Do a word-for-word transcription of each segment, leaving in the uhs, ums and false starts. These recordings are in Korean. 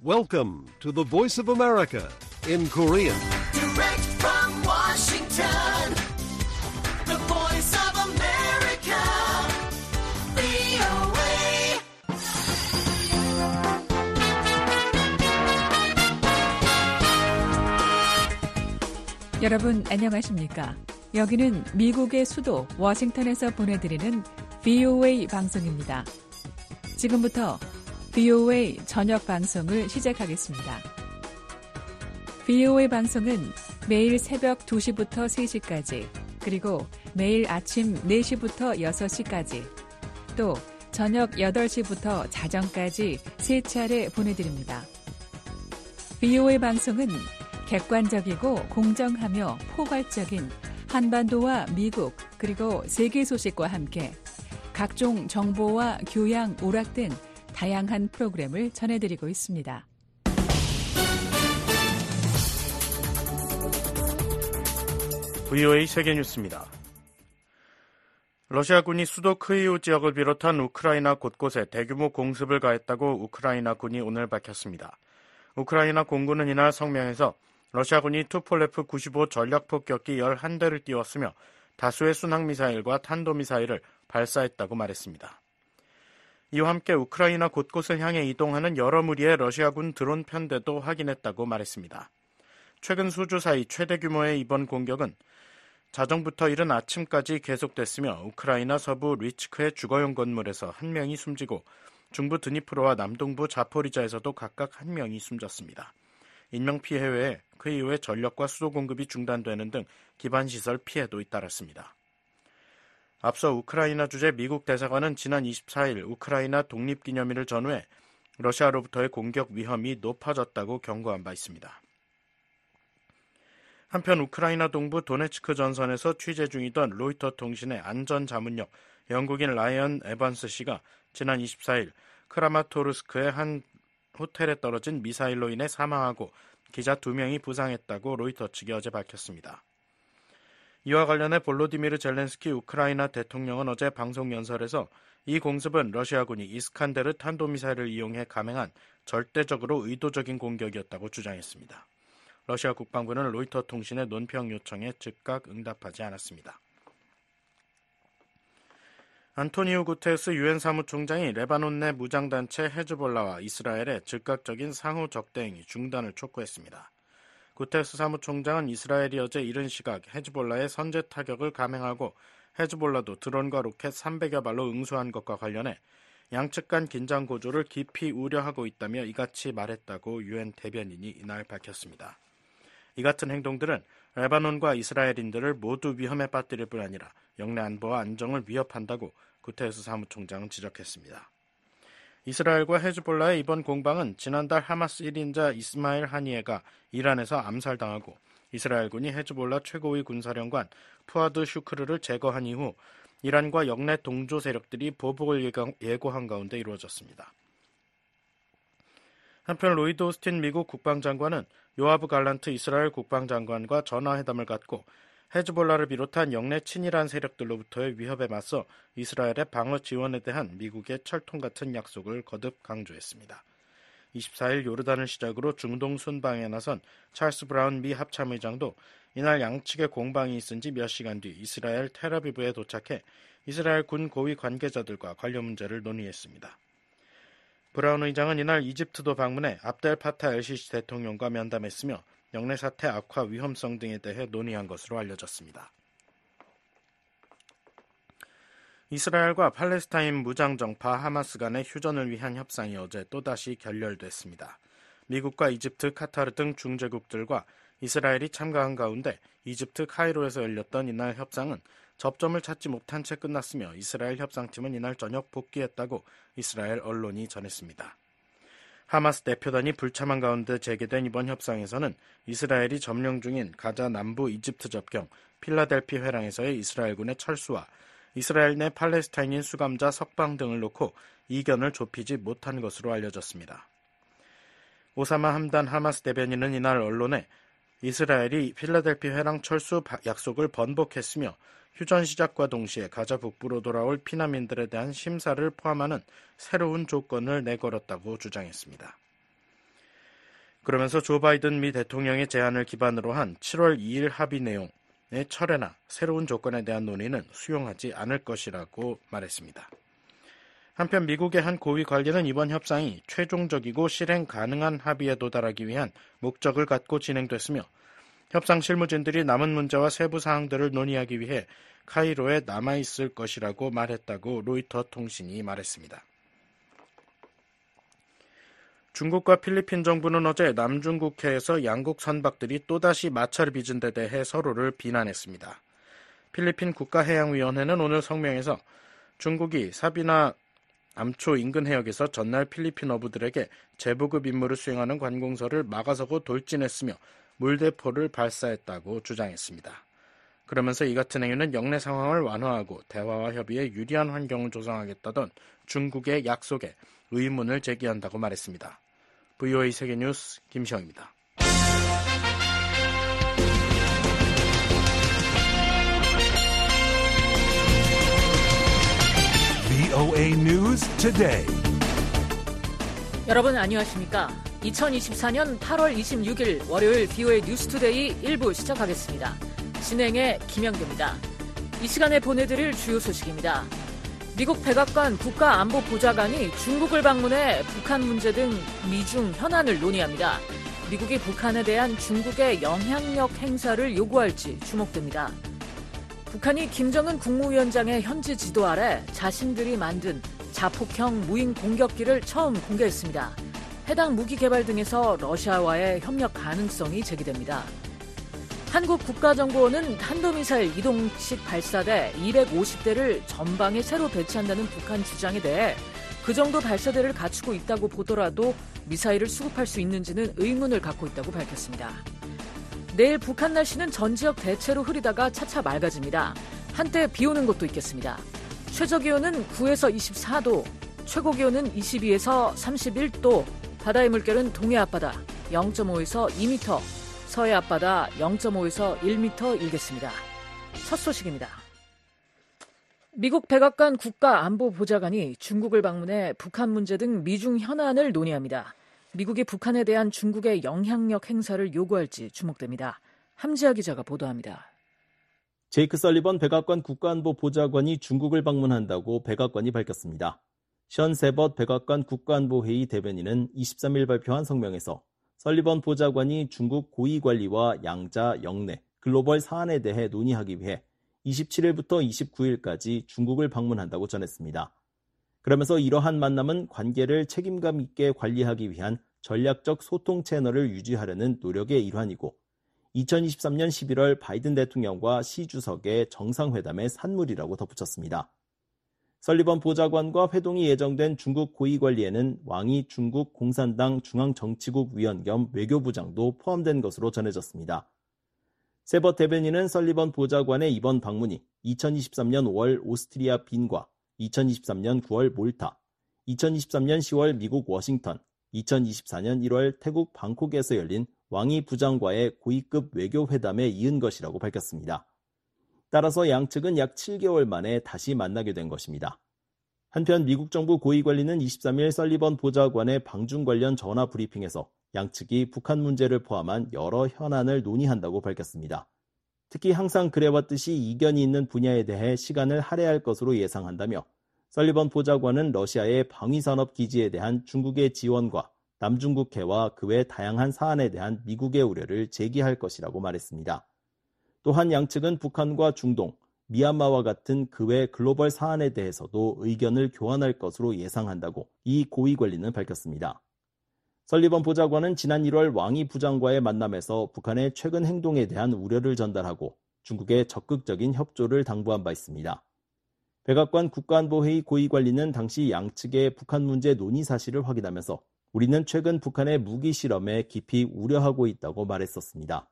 Welcome to the Voice of America in Korean. Direct from Washington, the Voice of America, 브이오에이. 여러분 안녕하십니까? 여기는 미국의 수도 워싱턴에서 보내드리는 브이오에이 방송입니다. 지금부터 브이오에이 저녁 방송을 시작하겠습니다. 브이오에이 방송은 매일 새벽 두 시부터 세 시까지, 그리고 매일 아침 네 시부터 여섯 시까지, 또 저녁 여덟 시부터 자정까지 세 차례 보내드립니다. 브이오에이 방송은 객관적이고 공정하며 포괄적인 한반도와 미국 그리고 세계 소식과 함께 각종 정보와 교양, 오락 등 다양한 프로그램을 전해드리고 있습니다. 브이오에이 세계뉴스입니다. 러시아군이 수도 크이우 지역을 비롯한 우크라이나 곳곳에 대규모 공습을 가했다고 우크라이나군이 오늘 밝혔습니다. 우크라이나 공군은 이날 성명에서 러시아군이 투폴레프 구십오 전략폭격기 열한 대를 띄웠으며 다수의 순항미사일과 탄도미사일을 발사했다고 말했습니다. 이와 함께 우크라이나 곳곳을 향해 이동하는 여러 무리의 러시아군 드론 편대도 확인했다고 말했습니다. 최근 수주 사이 최대 규모의 이번 공격은 자정부터 이른 아침까지 계속됐으며 우크라이나 서부 리츠크의 주거용 건물에서 한 명이 숨지고 중부 드니프로와 남동부 자포리자에서도 각각 한 명이 숨졌습니다. 인명피해 외에 그 이후에 전력과 수도 공급이 중단되는 등 기반시설 피해도 잇따랐습니다. 앞서 우크라이나 주재 미국 대사관은 지난 이십사일 우크라이나 독립기념일을 전후해 러시아로부터의 공격 위험이 높아졌다고 경고한 바 있습니다. 한편 우크라이나 동부 도네츠크 전선에서 취재 중이던 로이터 통신의 안전자문역 영국인 라이언 에반스 씨가 지난 이십사일 크라마토르스크의 한 호텔에 떨어진 미사일로 인해 사망하고 기자 두 명이 부상했다고 로이터 측이 어제 밝혔습니다. 이와 관련해 볼로디미르 젤렌스키 우크라이나 대통령은 어제 방송 연설에서 이 공습은 러시아군이 이스칸데르 탄도미사일을 이용해 감행한 절대적으로 의도적인 공격이었다고 주장했습니다. 러시아 국방부는 로이터 통신의 논평 요청에 즉각 응답하지 않았습니다. 안토니오 구테르스 유엔 사무총장이 레바논 내 무장단체 헤즈볼라와 이스라엘의 즉각적인 상호 적대행위 중단을 촉구했습니다. 구테르스 사무총장은 이스라엘이 어제 이른 시각 헤즈볼라의 선제 타격을 감행하고 헤즈볼라도 드론과 로켓 삼백여 발로 응수한 것과 관련해 양측 간 긴장 고조를 깊이 우려하고 있다며 이같이 말했다고 유엔 대변인이 이날 밝혔습니다. 이 같은 행동들은 레바논과 이스라엘인들을 모두 위험에 빠뜨릴 뿐 아니라 영내 안보와 안정을 위협한다고 구테르스 사무총장은 지적했습니다. 이스라엘과 헤즈볼라의 이번 공방은 지난달 하마스 일 인자 이스마일 하니에가 이란에서 암살당하고 이스라엘군이 헤즈볼라 최고위 군사령관 푸아드 슈크르를 제거한 이후 이란과 영내 동조 세력들이 보복을 예고한 가운데 이루어졌습니다. 한편 로이드 오스틴 미국 국방장관은 요아브 갈란트 이스라엘 국방장관과 전화회담을 갖고 헤즈볼라를 비롯한 영내 친이란 세력들로부터의 위협에 맞서 이스라엘의 방어 지원에 대한 미국의 철통 같은 약속을 거듭 강조했습니다. 이십사일 요르단을 시작으로 중동 순방에 나선 찰스 브라운 미 합참의장도 이날 양측의 공방이 있은 지 몇 시간 뒤 이스라엘 텔아비브에 도착해 이스라엘 군 고위 관계자들과 관련 문제를 논의했습니다. 브라운 의장은 이날 이집트도 방문해 압델 파타 엘시시 대통령과 면담했으며 영내 사태 악화 위험성 등에 대해 논의한 것으로 알려졌습니다. 이스라엘과 팔레스타인 무장정파 하마스 간의 휴전을 위한 협상이 어제 또다시 결렬됐습니다. 미국과 이집트, 카타르 등 중재국들과 이스라엘이 참가한 가운데 이집트 카이로에서 열렸던 이날 협상은 접점을 찾지 못한 채 끝났으며 이스라엘 협상팀은 이날 저녁 복귀했다고 이스라엘 언론이 전했습니다. 하마스 대표단이 불참한 가운데 재개된 이번 협상에서는 이스라엘이 점령 중인 가자 남부 이집트 접경 필라델피 회랑에서의 이스라엘군의 철수와 이스라엘 내 팔레스타인인 수감자 석방 등을 놓고 이견을 좁히지 못한 것으로 알려졌습니다. 오사마 함단 하마스 대변인은 이날 언론에 이스라엘이 필라델피 회랑 철수 약속을 번복했으며 휴전 시작과 동시에 가자 북부로 돌아올 피난민들에 대한 심사를 포함하는 새로운 조건을 내걸었다고 주장했습니다. 그러면서 조 바이든 미 대통령의 제안을 기반으로 한 칠월 이일 합의 내용의 철회나 새로운 조건에 대한 논의는 수용하지 않을 것이라고 말했습니다. 한편 미국의 한 고위 관리는 이번 협상이 최종적이고 실행 가능한 합의에 도달하기 위한 목적을 갖고 진행됐으며 협상 실무진들이 남은 문제와 세부 사항들을 논의하기 위해 카이로에 남아있을 것이라고 말했다고 로이터 통신이 말했습니다. 중국과 필리핀 정부는 어제 남중국해에서 양국 선박들이 또다시 마찰을 빚은 데 대해 서로를 비난했습니다. 필리핀 국가해양위원회는 오늘 성명에서 중국이 사비나 암초 인근 해역에서 전날 필리핀 어부들에게 제보급 임무를 수행하는 관공서를 막아서고 돌진했으며 물대포를 발사했다고 주장했습니다. 그러면서 이 같은 행위는 영내 상황을 완화하고 대화와 협의에 유리한 환경을 조성하겠다던 중국의 약속에 의문을 제기한다고 말했습니다. 브이오에이 세계뉴스 김시영입니다. 브이오에이 News Today. 여러분 안녕하십니까? 이천이십사년 팔월 이십육일 월요일 브이오에이 뉴스투데이 일 부 시작하겠습니다. 진행의 김영규입니다. 이 시간에 보내드릴 주요 소식입니다. 미국 백악관 국가안보보좌관이 중국을 방문해 북한 문제 등 미중 현안을 논의합니다. 미국이 북한에 대한 중국의 영향력 행사를 요구할지 주목됩니다. 북한이 김정은 국무위원장의 현지 지도 아래 자신들이 만든 자폭형 무인 공격기를 처음 공개했습니다. 해당 무기 개발 등에서 러시아와의 협력 가능성이 제기됩니다. 한국 국가정보원은 탄도미사일 이동식 발사대 이백오십 대를 전방에 새로 배치한다는 북한 주장에 대해 그 정도 발사대를 갖추고 있다고 보더라도 미사일을 수급할 수 있는지는 의문을 갖고 있다고 밝혔습니다. 내일 북한 날씨는 전 지역 대체로 흐리다가 차차 맑아집니다. 한때 비 오는 곳도 있겠습니다. 최저기온은 구에서 이십사도, 최고기온은 이십이에서 삼십일도, 바다의 물결은 동해 앞바다 영점오에서 이 미터, 서해 앞바다 영점오에서 일 미터 일겠습니다. 첫 소식입니다. 미국 백악관 국가안보보좌관이 중국을 방문해 북한 문제 등 미중 현안을 논의합니다. 미국이 북한에 대한 중국의 영향력 행사를 요구할지 주목됩니다. 함지아 기자가 보도합니다. 제이크 설리번 백악관 국가안보보좌관이 중국을 방문한다고 백악관이 밝혔습니다. 션 세벗 백악관 국가안보회의 대변인은 이십삼일 발표한 성명에서 설리번 보좌관이 중국 고위관리와 양자, 영내, 글로벌 사안에 대해 논의하기 위해 이십칠일부터 이십구일까지 중국을 방문한다고 전했습니다. 그러면서 이러한 만남은 관계를 책임감 있게 관리하기 위한 전략적 소통 채널을 유지하려는 노력의 일환이고 이천이십삼년 십일월 바이든 대통령과 시 주석의 정상회담의 산물이라고 덧붙였습니다. 설리번 보좌관과 회동이 예정된 중국 고위관리에는 왕이 중국 공산당 중앙정치국 위원 겸 외교부장도 포함된 것으로 전해졌습니다. 세벗 대변인은 설리번 보좌관의 이번 방문이 이천이십삼년 오월 오스트리아 빈과 이천이십삼년 구월 몰타, 이천이십삼년 시월 미국 워싱턴, 이천이십사년 일월 태국 방콕에서 열린 왕이 부장과의 고위급 외교회담에 이은 것이라고 밝혔습니다. 따라서 양측은 약 칠개월 만에 다시 만나게 된 것입니다. 한편 미국 정부 고위관리는 이십삼일 설리번 보좌관의 방중 관련 전화 브리핑에서 양측이 북한 문제를 포함한 여러 현안을 논의한다고 밝혔습니다. 특히 항상 그래왔듯이 이견이 있는 분야에 대해 시간을 할애할 것으로 예상한다며 설리번 보좌관은 러시아의 방위산업 기지에 대한 중국의 지원과 남중국해와 그 외 다양한 사안에 대한 미국의 우려를 제기할 것이라고 말했습니다. 또한 양측은 북한과 중동, 미얀마와 같은 그 외 글로벌 사안에 대해서도 의견을 교환할 것으로 예상한다고 이 고위관리는 밝혔습니다. 설리번 보좌관은 지난 일월 왕이 부장과의 만남에서 북한의 최근 행동에 대한 우려를 전달하고 중국의 적극적인 협조를 당부한 바 있습니다. 백악관 국가안보회의 고위관리는 당시 양측의 북한 문제 논의 사실을 확인하면서 우리는 최근 북한의 무기 실험에 깊이 우려하고 있다고 말했었습니다.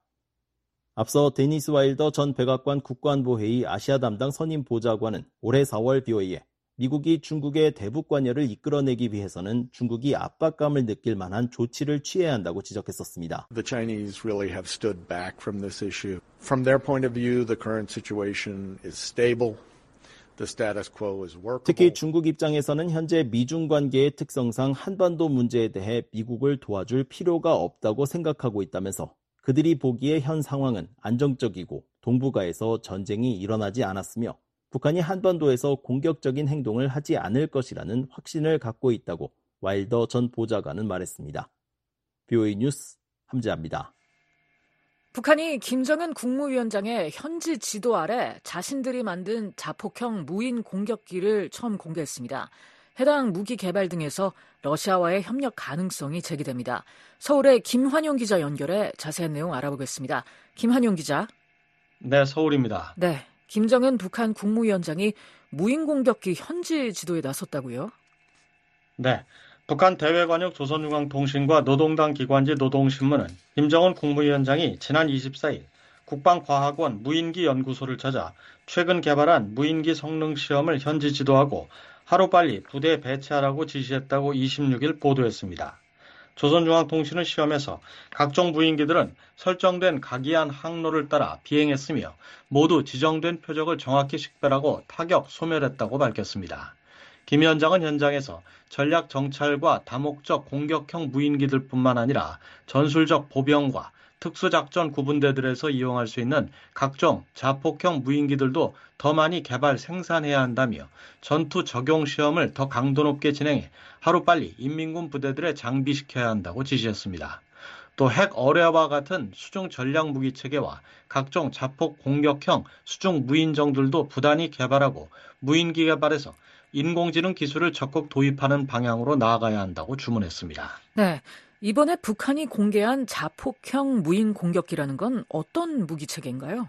앞서 데니스 와일더 전 백악관 국가안보회의 아시아 담당 선임 보좌관은 올해 사월 브이오에이에 미국이 중국의 대북 관여를 이끌어내기 위해서는 중국이 압박감을 느낄 만한 조치를 취해야 한다고 지적했었습니다. The Chinese really have stood back from this issue. From their point of view, the current situation is stable. the status quo is workable. 특히 중국 입장에서는 현재 미중 관계의 특성상 한반도 문제에 대해 미국을 도와줄 필요가 없다고 생각하고 있다면서 그들이 보기에 현 상황은 안정적이고 동북아에서 전쟁이 일어나지 않았으며 북한이 한반도에서 공격적인 행동을 하지 않을 것이라는 확신을 갖고 있다고 와일더 전 보좌관은 말했습니다. 비오에이 뉴스 함재합니다. 북한이 김정은 국무위원장의 현지 지도 아래 자신들이 만든 자폭형 무인 공격기를 처음 공개했습니다. 해당 무기 개발 등에서 러시아와의 협력 가능성이 제기됩니다. 서울의 김환용 기자 연결해 자세한 내용 알아보겠습니다. 김환용 기자. 네, 서울입니다. 네, 김정은 북한 국무위원장이 무인 공격기 현지 지도에 나섰다고요? 네. 북한 대외관역 조선중앙통신과 노동당 기관지 노동신문은 김정은 국무위원장이 지난 이십사일 국방과학원 무인기 연구소를 찾아 최근 개발한 무인기 성능 시험을 현지 지도하고 하루빨리 부대 배치하라고 지시했다고 이십육일 보도했습니다. 조선중앙통신은 시험에서 각종 무인기들은 설정된 각이한 항로를 따라 비행했으며 모두 지정된 표적을 정확히 식별하고 타격, 소멸했다고 밝혔습니다. 김 위원장은 현장에서 전략 정찰과 다목적 공격형 무인기들뿐만 아니라 전술적 보병과 특수작전 구분대들에서 이용할 수 있는 각종 자폭형 무인기들도 더 많이 개발 생산해야 한다며 전투 적용 시험을 더 강도 높게 진행해 하루빨리 인민군 부대들에 장비시켜야 한다고 지시했습니다. 또 핵 어뢰와 같은 수중 전략 무기 체계와 각종 자폭 공격형 수중 무인정들도 부단히 개발하고 무인기 개발에서 인공지능 기술을 적극 도입하는 방향으로 나아가야 한다고 주문했습니다. 네, 이번에 북한이 공개한 자폭형 무인 공격기라는 건 어떤 무기 체계인가요?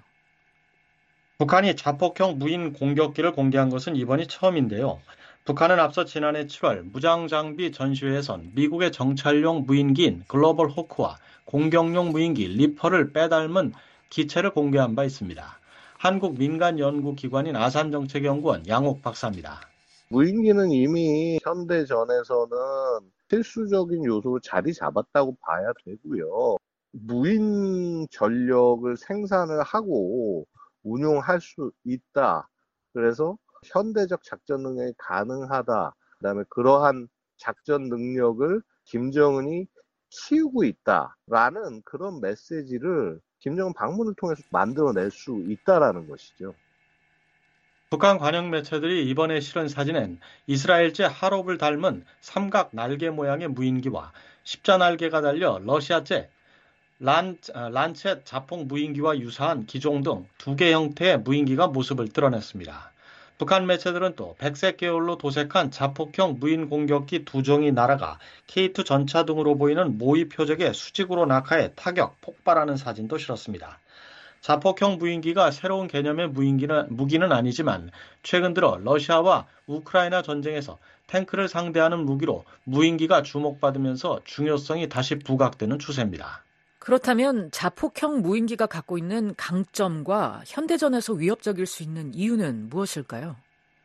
북한이 자폭형 무인 공격기를 공개한 것은 이번이 처음인데요. 북한은 앞서 지난해 칠월 무장장비 전시회에선 미국의 정찰용 무인기인 글로벌 호크와 공격용 무인기 리퍼를 빼닮은 기체를 공개한 바 있습니다. 한국 민간연구기관인 아산정책연구원 양옥 박사입니다. 무인기는 이미 현대전에서는 필수적인 요소로 자리 잡았다고 봐야 되고요. 무인 전력을 생산을 하고 운용할 수 있다. 그래서 현대적 작전 능력이 가능하다. 그다음에 그러한 작전 능력을 김정은이 키우고 있다라는 그런 메시지를 김정은 방문을 통해서 만들어낼 수 있다라는 것이죠. 북한 관영 매체들이 이번에 실은 사진엔 이스라엘제 하롭을 닮은 삼각 날개 모양의 무인기와 십자 날개가 달려 러시아제 란, 란쳇 자폭 무인기와 유사한 기종 등 두 개 형태의 무인기가 모습을 드러냈습니다. 북한 매체들은 또 백색 계열로 도색한 자폭형 무인 공격기 두 종이 날아가 케이 투 전차 등으로 보이는 모의 표적에 수직으로 낙하해 타격, 폭발하는 사진도 실었습니다. 자폭형 무인기가 새로운 개념의 무인기는, 무기는 아니지만 최근 들어 러시아와 우크라이나 전쟁에서 탱크를 상대하는 무기로 무인기가 주목받으면서 중요성이 다시 부각되는 추세입니다. 그렇다면 자폭형 무인기가 갖고 있는 강점과 현대전에서 위협적일 수 있는 이유는 무엇일까요?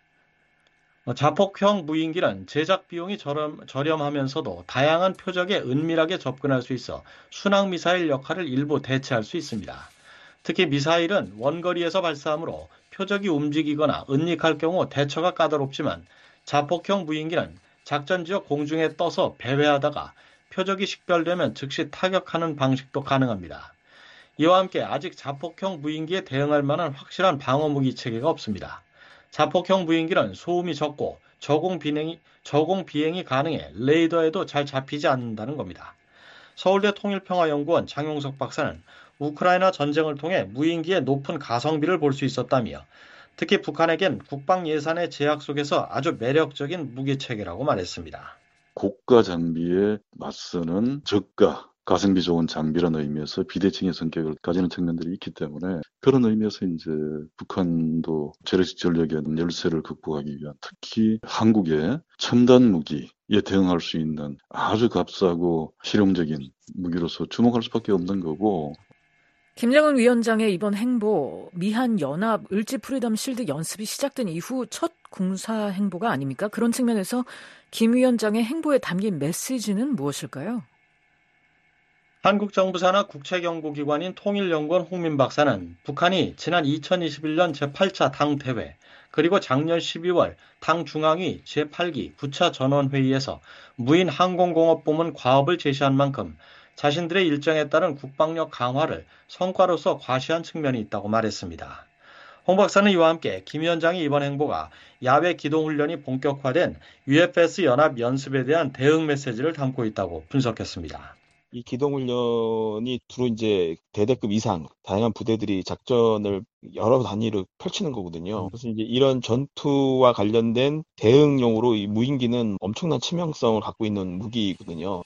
자폭형 무인기는 제작 비용이 저렴, 저렴하면서도 다양한 표적에 은밀하게 접근할 수 있어 순항미사일 역할을 일부 대체할 수 있습니다. 특히 미사일은 원거리에서 발사하므로 표적이 움직이거나 은닉할 경우 대처가 까다롭지만 자폭형 무인기는 작전지역 공중에 떠서 배회하다가 표적이 식별되면 즉시 타격하는 방식도 가능합니다. 이와 함께 아직 자폭형 무인기에 대응할 만한 확실한 방어무기 체계가 없습니다. 자폭형 무인기는 소음이 적고 저공 비행이, 저공 비행이 가능해 레이더에도 잘 잡히지 않는다는 겁니다. 서울대 통일평화연구원 장용석 박사는 우크라이나 전쟁을 통해 무인기의 높은 가성비를 볼 수 있었다며 특히 북한에겐 국방 예산의 제약 속에서 아주 매력적인 무기체계라고 말했습니다. 고가 장비에 맞서는 저가 가성비 좋은 장비라는 의미에서 비대칭의 성격을 가지는 측면들이 있기 때문에 그런 의미에서 이제 북한도 재래식 전력의 열세를 극복하기 위한 특히 한국의 첨단 무기에 대응할 수 있는 아주 값싸고 실용적인 무기로서 주목할 수밖에 없는 거고. 김정은 위원장의 이번 행보, 미한 연합 을지 프리덤 실드 연습이 시작된 이후 첫 군사 행보가 아닙니까? 그런 측면에서 김 위원장의 행보에 담긴 메시지는 무엇일까요? 한국 정부 산하 국책연구기관인 통일연구원 홍민 박사는 북한이 지난 이천이십일 년 제팔 차 당대회, 그리고 작년 십이월 당 중앙위 제팔 기 부차 전원회의에서 무인 항공공업부문 과업을 제시한 만큼 자신들의 일정에 따른 국방력 강화를 성과로서 과시한 측면이 있다고 말했습니다. 홍 박사는 이와 함께 김 위원장의 이번 행보가 야외 기동훈련이 본격화된 유에프에스 연합 연습에 대한 대응 메시지를 담고 있다고 분석했습니다. 이 기동훈련이 주로 이제 대대급 이상 다양한 부대들이 작전을 여러 단위로 펼치는 거거든요. 그래서 이제 이런 전투와 관련된 대응용으로 이 무인기는 엄청난 치명성을 갖고 있는 무기거든요.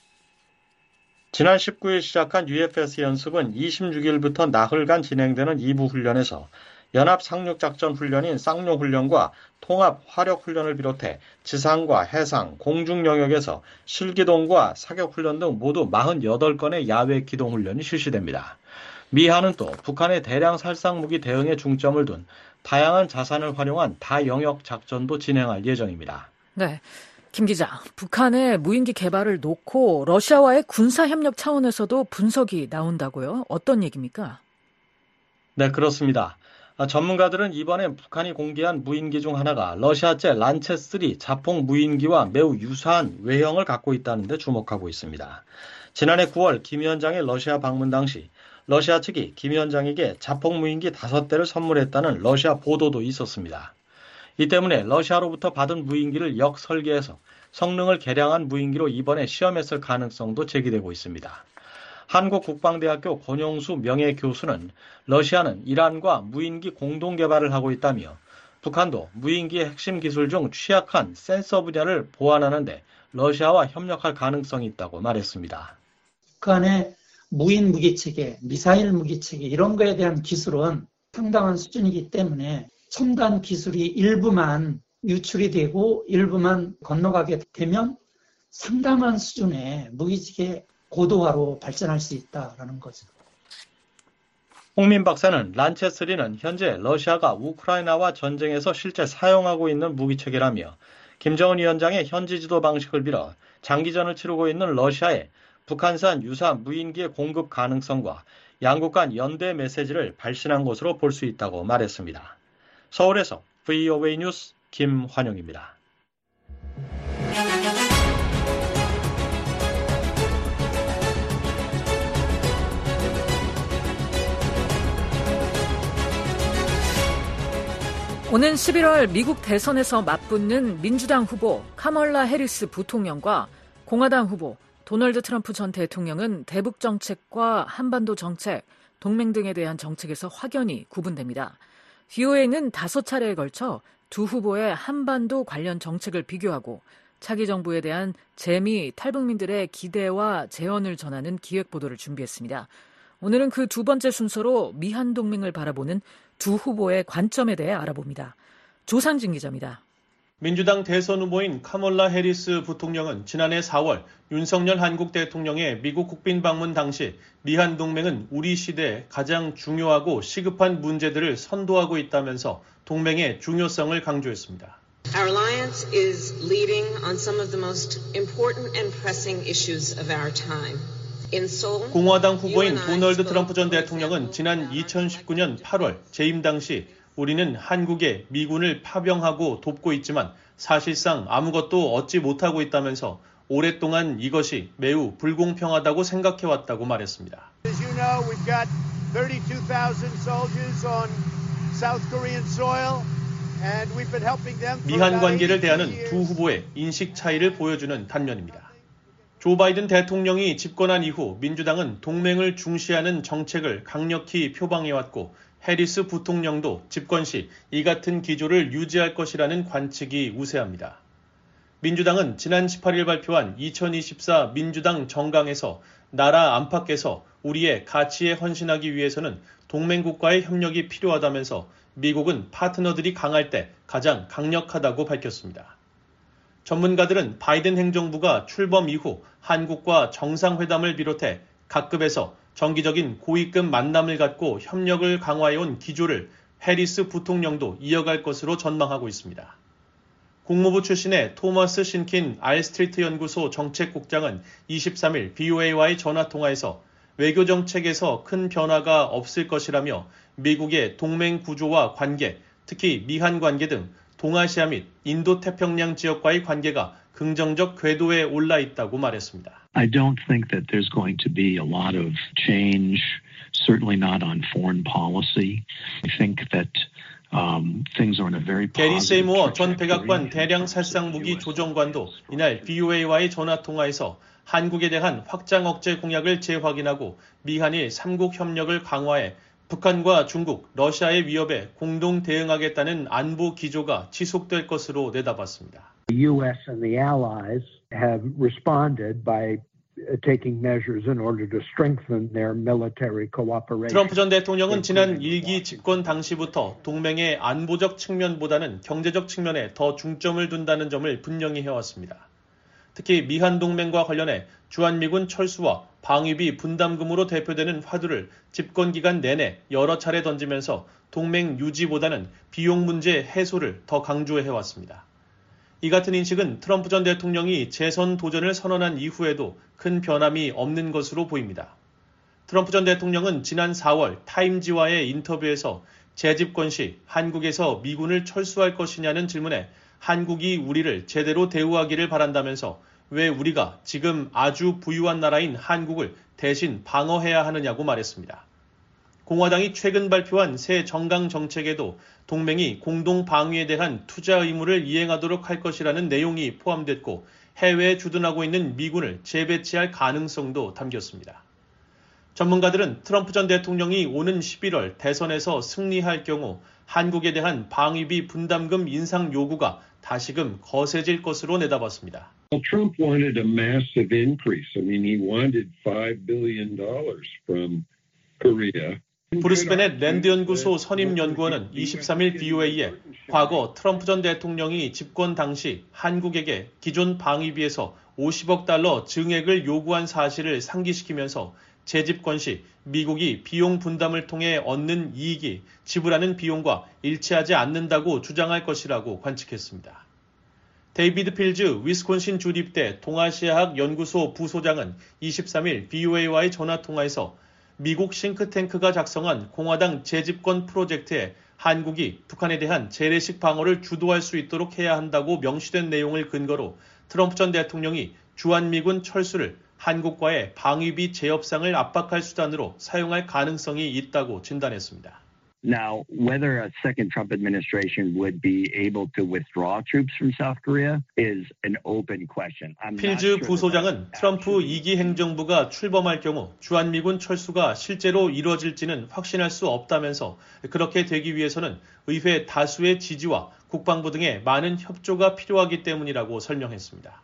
지난 십구 일 시작한 유에프에스 연습은 이십육 일부터 나흘간 진행되는 이 부 훈련에서 연합 상륙작전 훈련인 쌍용훈련과 통합 화력훈련을 비롯해 지상과 해상, 공중 영역에서 실기동과 사격훈련 등 모두 사십팔 건의 야외 기동훈련이 실시됩니다. 미한은 또 북한의 대량 살상무기 대응에 중점을 둔 다양한 자산을 활용한 다영역 작전도 진행할 예정입니다. 네, 김 기자, 북한의 무인기 개발을 놓고 러시아와의 군사협력 차원에서도 분석이 나온다고요? 어떤 얘기입니까? 네, 그렇습니다. 전문가들은 이번에 북한이 공개한 무인기 중 하나가 러시아제 란체 쓰리 자폭 무인기와 매우 유사한 외형을 갖고 있다는 데 주목하고 있습니다. 지난해 구월 김 위원장의 러시아 방문 당시 러시아 측이 김 위원장에게 자폭 무인기 다섯 대를 선물했다는 러시아 보도도 있었습니다. 이 때문에 러시아로부터 받은 무인기를 역설계해서 성능을 개량한 무인기로 이번에 시험했을 가능성도 제기되고 있습니다. 한국국방대학교 권용수 명예교수는 러시아는 이란과 무인기 공동 개발을 하고 있다며 북한도 무인기의 핵심 기술 중 취약한 센서 분야를 보완하는 데 러시아와 협력할 가능성이 있다고 말했습니다. 북한의 무인 무기체계, 미사일 무기체계 이런 거에 대한 기술은 상당한 수준이기 때문에 첨단 기술이 일부만 유출이 되고 일부만 건너가게 되면 상당한 수준의 무기체계 고도화로 발전할 수 있다라는 거죠. 홍민 박사는 란체 쓰리는 현재 러시아가 우크라이나와 전쟁에서 실제 사용하고 있는 무기체계라며 김정은 위원장의 현지 지도 방식을 빌어 장기전을 치르고 있는 러시아에 북한산 유사 무인기의 공급 가능성과 양국 간 연대 메시지를 발신한 것으로 볼 수 있다고 말했습니다. 서울에서 브이오에이 뉴스 김환영입니다. 오는 십일월 미국 대선에서 맞붙는 민주당 후보 카멀라 해리스 부통령과 공화당 후보 도널드 트럼프 전 대통령은 대북 정책과 한반도 정책, 동맹 등에 대한 정책에서 확연히 구분됩니다. 브이오에이는 다섯 차례에 걸쳐 두 후보의 한반도 관련 정책을 비교하고 차기 정부에 대한 재미 탈북민들의 기대와 재언을 전하는 기획 보도를 준비했습니다. 오늘은 그 두 번째 순서로 미한 동맹을 바라보는 두 후보의 관점에 대해 알아봅니다. 조상진 기자입니다. 민주당 대선 후보인 카멀라 해리스 부통령은 지난해 사월 윤석열 한국 대통령의 미국 국빈 방문 당시 미한 동맹은 우리 시대에 가장 중요하고 시급한 문제들을 선도하고 있다면서 동맹의 중요성을 강조했습니다. Our alliance is leading on some of the most important and pressing issues of our time. 공화당 후보인 도널드 트럼프 전 대통령은 지난 이천십구 년 팔월 재임 당시 우리는 한국에 미군을 파병하고 돕고 있지만 사실상 아무것도 얻지 못하고 있다면서 오랫동안 이것이 매우 불공평하다고 생각해왔다고 말했습니다. As you know, we've got thirty-two thousand soldiers on South Korean soil, and we've been helping them. 미한 관계를 대하는 두 후보의 인식 차이를 보여주는 단면입니다. 조 바이든 대통령이 집권한 이후 민주당은 동맹을 중시하는 정책을 강력히 표방해왔고 해리스 부통령도 집권 시 이 같은 기조를 유지할 것이라는 관측이 우세합니다. 민주당은 지난 십팔 일 발표한 이천이십사 민주당 정강에서 나라 안팎에서 우리의 가치에 헌신하기 위해서는 동맹국과의 협력이 필요하다면서 미국은 파트너들이 강할 때 가장 강력하다고 밝혔습니다. 전문가들은 바이든 행정부가 출범 이후 한국과 정상회담을 비롯해 각급에서 정기적인 고위급 만남을 갖고 협력을 강화해온 기조를 해리스 부통령도 이어갈 것으로 전망하고 있습니다. 국무부 출신의 토머스 신킨 알스트리트 연구소 정책국장은 이십삼 일 브이오에이와의 전화통화에서 외교정책에서 큰 변화가 없을 것이라며 미국의 동맹 구조와 관계, 특히 미한 관계 등 동아시아 및 인도태평양 지역과의 관계가 긍정적 궤도에 올라 있다고 말했습니다. I don't think that there's going to be a lot of change, certainly not on foreign policy. I think that um, things are in a very 게리 positive 세이모어 전 trajectory. 백악관 대량 살상 무기 조정관도 이날 브이오에이와의 전화 통화에서 한국에 대한 확장 억제 공약을 재확인하고 미한일 삼국 협력을 강화해 북한과 중국, 러시아의 위협에 공동 대응하겠다는 안보 기조가 지속될 것으로 내다봤습니다. The U S and the allies have responded by taking measures in order to strengthen their military cooperation. 트럼프 전 대통령은 지난 일기 집권 당시부터 동맹의 안보적 측면보다는 경제적 측면에 더 중점을 둔다는 점을 분명히 해왔습니다. 특히 미한 동맹과 관련해 주한미군 철수와 방위비 분담금으로 대표되는 화두를 집권 기간 내내 여러 차례 던지면서 동맹 유지보다는 비용 문제 해소를 더 강조해왔습니다. 이 같은 인식은 트럼프 전 대통령이 재선 도전을 선언한 이후에도 큰 변함이 없는 것으로 보입니다. 트럼프 전 대통령은 지난 사월 타임지와의 인터뷰에서 재집권 시 한국에서 미군을 철수할 것이냐는 질문에 한국이 우리를 제대로 대우하기를 바란다면서 왜 우리가 지금 아주 부유한 나라인 한국을 대신 방어해야 하느냐고 말했습니다. 공화당이 최근 발표한 새 정강 정책에도 동맹이 공동 방위에 대한 투자 의무를 이행하도록 할 것이라는 내용이 포함됐고 해외에 주둔하고 있는 미군을 재배치할 가능성도 담겼습니다. 전문가들은 트럼프 전 대통령이 오는 십일월 대선에서 승리할 경우 한국에 대한 방위비 분담금 인상 요구가 다시금 거세질 것으로 내다봤습니다. Well, Trump wanted a massive increase. I mean, he wanted five billion dollars from Korea. 브루스 베넷 랜드 연구소 선임 연구원은 이십삼일 브이오에이에 과거 트럼프 전 대통령이 집권 당시 한국에게 기존 방위비에서 오십억 달러 증액을 요구한 사실을 상기시키면서 재집권 시 미국이 비용 분담을 통해 얻는 이익이 지불하는 비용과 일치하지 않는다고 주장할 것이라고 관측했습니다. 데이비드 필즈 위스콘신 주립대 동아시아학 연구소 부소장은 이십삼일 브이오에이와의 전화통화에서 미국 싱크탱크가 작성한 공화당 재집권 프로젝트에 한국이 북한에 대한 재래식 방어를 주도할 수 있도록 해야 한다고 명시된 내용을 근거로 트럼프 전 대통령이 주한미군 철수를 한국과의 방위비 재협상을 압박할 수단으로 사용할 가능성이 있다고 진단했습니다. Now, whether a second Trump administration would be able to withdraw troops from South Korea is an open question. 필즈 부소장은 트럼프 이 기 행정부가 출범할 경우 주한미군 철수가 실제로 이루어질지는 확신할 수 없다면서 그렇게 되기 위해서는 의회 다수의 지지와 국방부 등의 많은 협조가 필요하기 때문이라고 설명했습니다.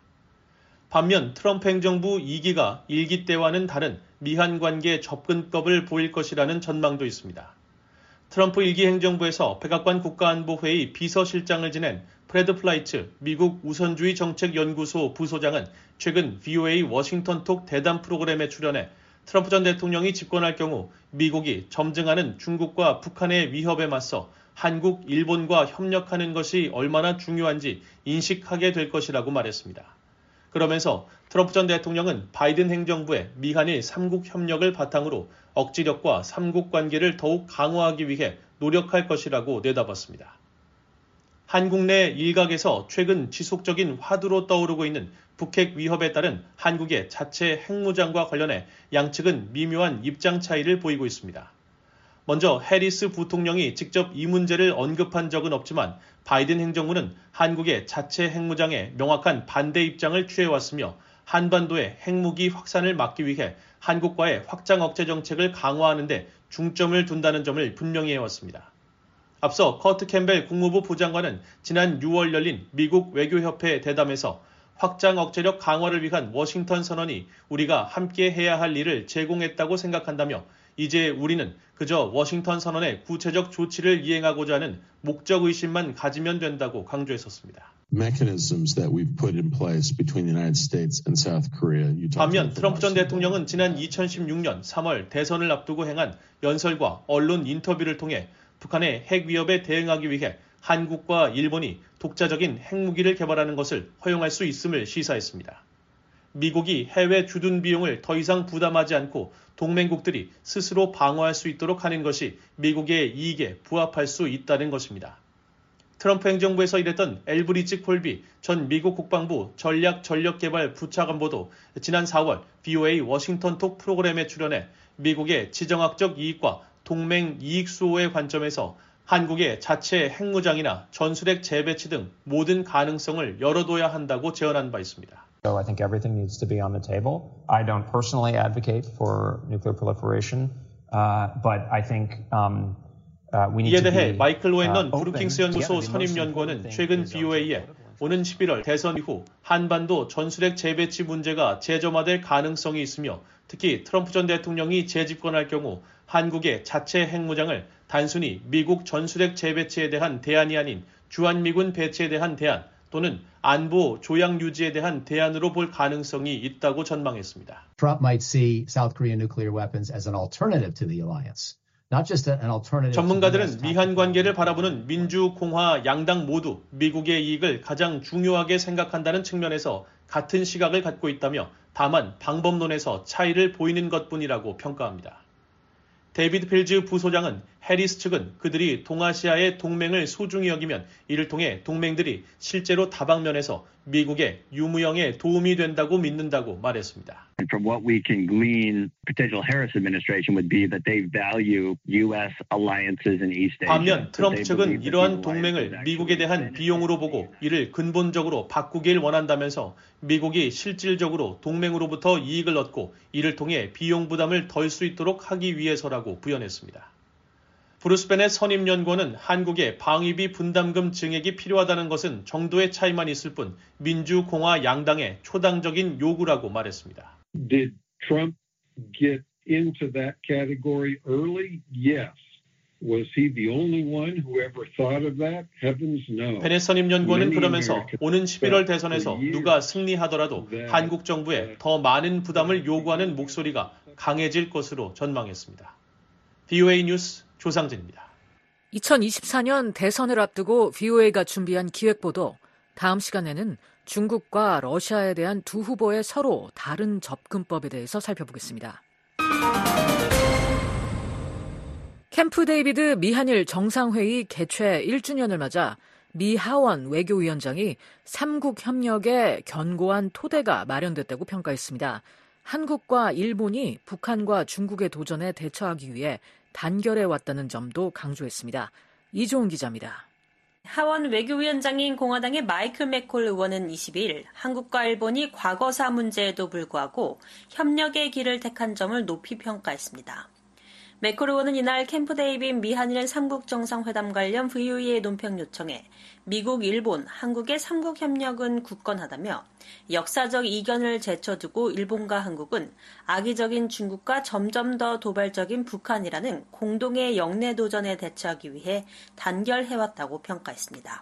반면 트럼프 행정부 이 기가 일 기 때와는 다른 미한 관계 접근법을 보일 것이라는 전망도 있습니다. 트럼프 일 기 행정부에서 백악관 국가안보회의 비서실장을 지낸 프레드 플라이츠 미국 우선주의 정책연구소 부소장은 최근 브이오에이 워싱턴톡 대담 프로그램에 출연해 트럼프 전 대통령이 집권할 경우 미국이 점증하는 중국과 북한의 위협에 맞서 한국, 일본과 협력하는 것이 얼마나 중요한지 인식하게 될 것이라고 말했습니다. 그러면서 트럼프 전 대통령은 바이든 행정부의 미한일 삼국 협력을 바탕으로 억지력과 삼국 관계를 더욱 강화하기 위해 노력할 것이라고 내다봤습니다. 한국 내 일각에서 최근 지속적인 화두로 떠오르고 있는 북핵 위협에 따른 한국의 자체 핵무장과 관련해 양측은 미묘한 입장 차이를 보이고 있습니다. 먼저 해리스 부통령이 직접 이 문제를 언급한 적은 없지만 바이든 행정부는 한국의 자체 핵무장에 명확한 반대 입장을 취해왔으며 한반도의 핵무기 확산을 막기 위해 한국과의 확장 억제 정책을 강화하는 데 중점을 둔다는 점을 분명히 해왔습니다. 앞서 커트 캠벨 국무부 부장관은 지난 유월 열린 미국 외교협회 대담에서 확장 억제력 강화를 위한 워싱턴 선언이 우리가 함께 해야 할 일을 제공했다고 생각한다며 이제 우리는 그저 워싱턴 선언의 구체적 조치를 이행하고자 하는 목적의식만 가지면 된다고 강조했었습니다. Mechanisms that we've put in place between the United States and South Korea. You talked 반면 about the 트럼프 전 Washington. 대통령은 지난 이천십육년 삼월 대선을 앞두고 행한 연설과 언론 인터뷰를 통해 북한의 핵 위협에 대응하기 위해 한국과 일본이 독자적인 핵무기를 개발하는 것을 허용할 수 있음을 시사했습니다. 미국이 해외 주둔 비용을 더 이상 부담하지 않고 동맹국들이 스스로 방어할 수 있도록 하는 것이 미국의 이익에 부합할 수 있다는 것입니다. 트럼프 행정부에서 일했던 엘브리지 콜비 전 미국 국방부 전략전력개발 부차관보도 지난 사월 브이오에이 워싱턴톡 프로그램에 출연해 미국의 지정학적 이익과 동맹 이익 수호의 관점에서 한국의 자체 핵무장이나 전술핵 재배치 등 모든 가능성을 열어둬야 한다고 제언한 바 있습니다. So I think everything needs to be on the table. I don't personally advocate for nuclear proliferation, uh, but I think um, uh, we need 이에 to 대해 be 마이클 로엔넌 uh, 브루킹스 연구소 선임연구원은 최근 브이오에이에 오는 십일월 대선 이후 한반도 전술핵 재배치 문제가 재점화될 가능성이 있으며 특히 트럼프 전 대통령이 재집권할 경우 한국의 자체 핵무장을 단순히 미국 전술핵 재배치에 대한 대안이 아닌 주한미군 배치에 대한 대안 또는 안보 조약 유지에 대한 대안으로 볼 가능성이 있다고 전망했습니다. Trump might see South Korean nuclear weapons as an alternative to the alliance. Not just an alternative. 전문가들은 미한 관계를 바라보는 민주, 공화, 양당 모두 미국의 이익을 가장 중요하게 생각한다는 측면에서 같은 시각을 갖고 있다며 다만 방법론에서 차이를 보이는 것뿐이라고 평가합니다. 데이비드 필즈 부소장은 해리스 측은 그들이 동아시아의 동맹을 소중히 여기면 이를 통해 동맹들이 실제로 다방면에서 미국의 유무형에 도움이 된다고 믿는다고 말했습니다. And from what we can glean, potential Harris administration would be that they value U S alliances in East Asia. 반면 트럼프 측은 이러한 동맹을 미국에 대한 비용으로 보고 이를 근본적으로 바꾸길 원한다면서 미국이 실질적으로 동맹으로부터 이익을 얻고 이를 통해 비용 부담을 덜 수 있도록 하기 위해서라고 부연했습니다. 브루스 베넷 선임연구원은 한국의 방위비 분담금 증액이 필요하다는 것은 정도의 차이만 있을 뿐 민주, 공화 양당의 초당적인 요구라고 말했습니다. Did Trump get into that category early? Yes. Was he the only one who ever thought of that? Heavens no. 베넷 선임연구원은 그러면서 오는 십일월 대선에서 누가 승리하더라도 한국 정부에 더 많은 부담을 요구하는 목소리가 강해질 것으로 전망했습니다. 브이오에이 뉴스 조상진입니다. 이천이십사 년 대선을 앞두고 브이오에이가 준비한 기획보도 다음 시간에는 중국과 러시아에 대한 두 후보의 서로 다른 접근법에 대해서 살펴보겠습니다. 캠프 데이비드 미한일 정상회의 개최 일 주년을 맞아 미 하원 외교위원장이 삼국 협력에 견고한 토대가 마련됐다고 평가했습니다. 한국과 일본이 북한과 중국의 도전에 대처하기 위해 단결해왔다는 점도 강조했습니다. 이종훈 기자입니다. 하원 외교위원장인 공화당의 마이클 맥콜 의원은 이십일 한국과 일본이 과거사 문제에도 불구하고 협력의 길을 택한 점을 높이 평가했습니다. 맥콜 의원은 이날 캠프 데이빗 미한일 삼국 정상회담 관련 브이오에이의 논평 요청에 미국, 일본, 한국의 삼국 협력은 굳건하다며 역사적 이견을 제쳐두고 일본과 한국은 악의적인 중국과 점점 더 도발적인 북한이라는 공동의 영내 도전에 대처하기 위해 단결해왔다고 평가했습니다.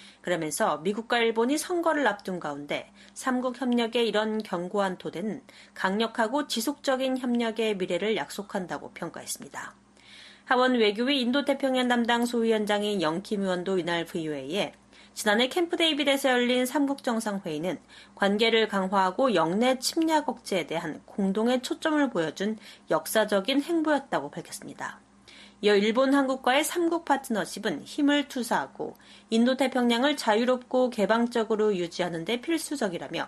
그러면서 미국과 일본이 선거를 앞둔 가운데 삼국 협력의 이런 견고한 토대는 강력하고 지속적인 협력의 미래를 약속한다고 평가했습니다. 하원 외교위 인도태평양 담당 소위원장인 영킴 의원도 이날 브이오에이에 지난해 캠프 데이빗에서 열린 삼국 정상회의는 관계를 강화하고 영내 침략 억제에 대한 공동의 초점을 보여준 역사적인 행보였다고 밝혔습니다. 이어 일본, 한국과의 삼국 파트너십은 힘을 투사하고 인도태평양을 자유롭고 개방적으로 유지하는 데 필수적이라며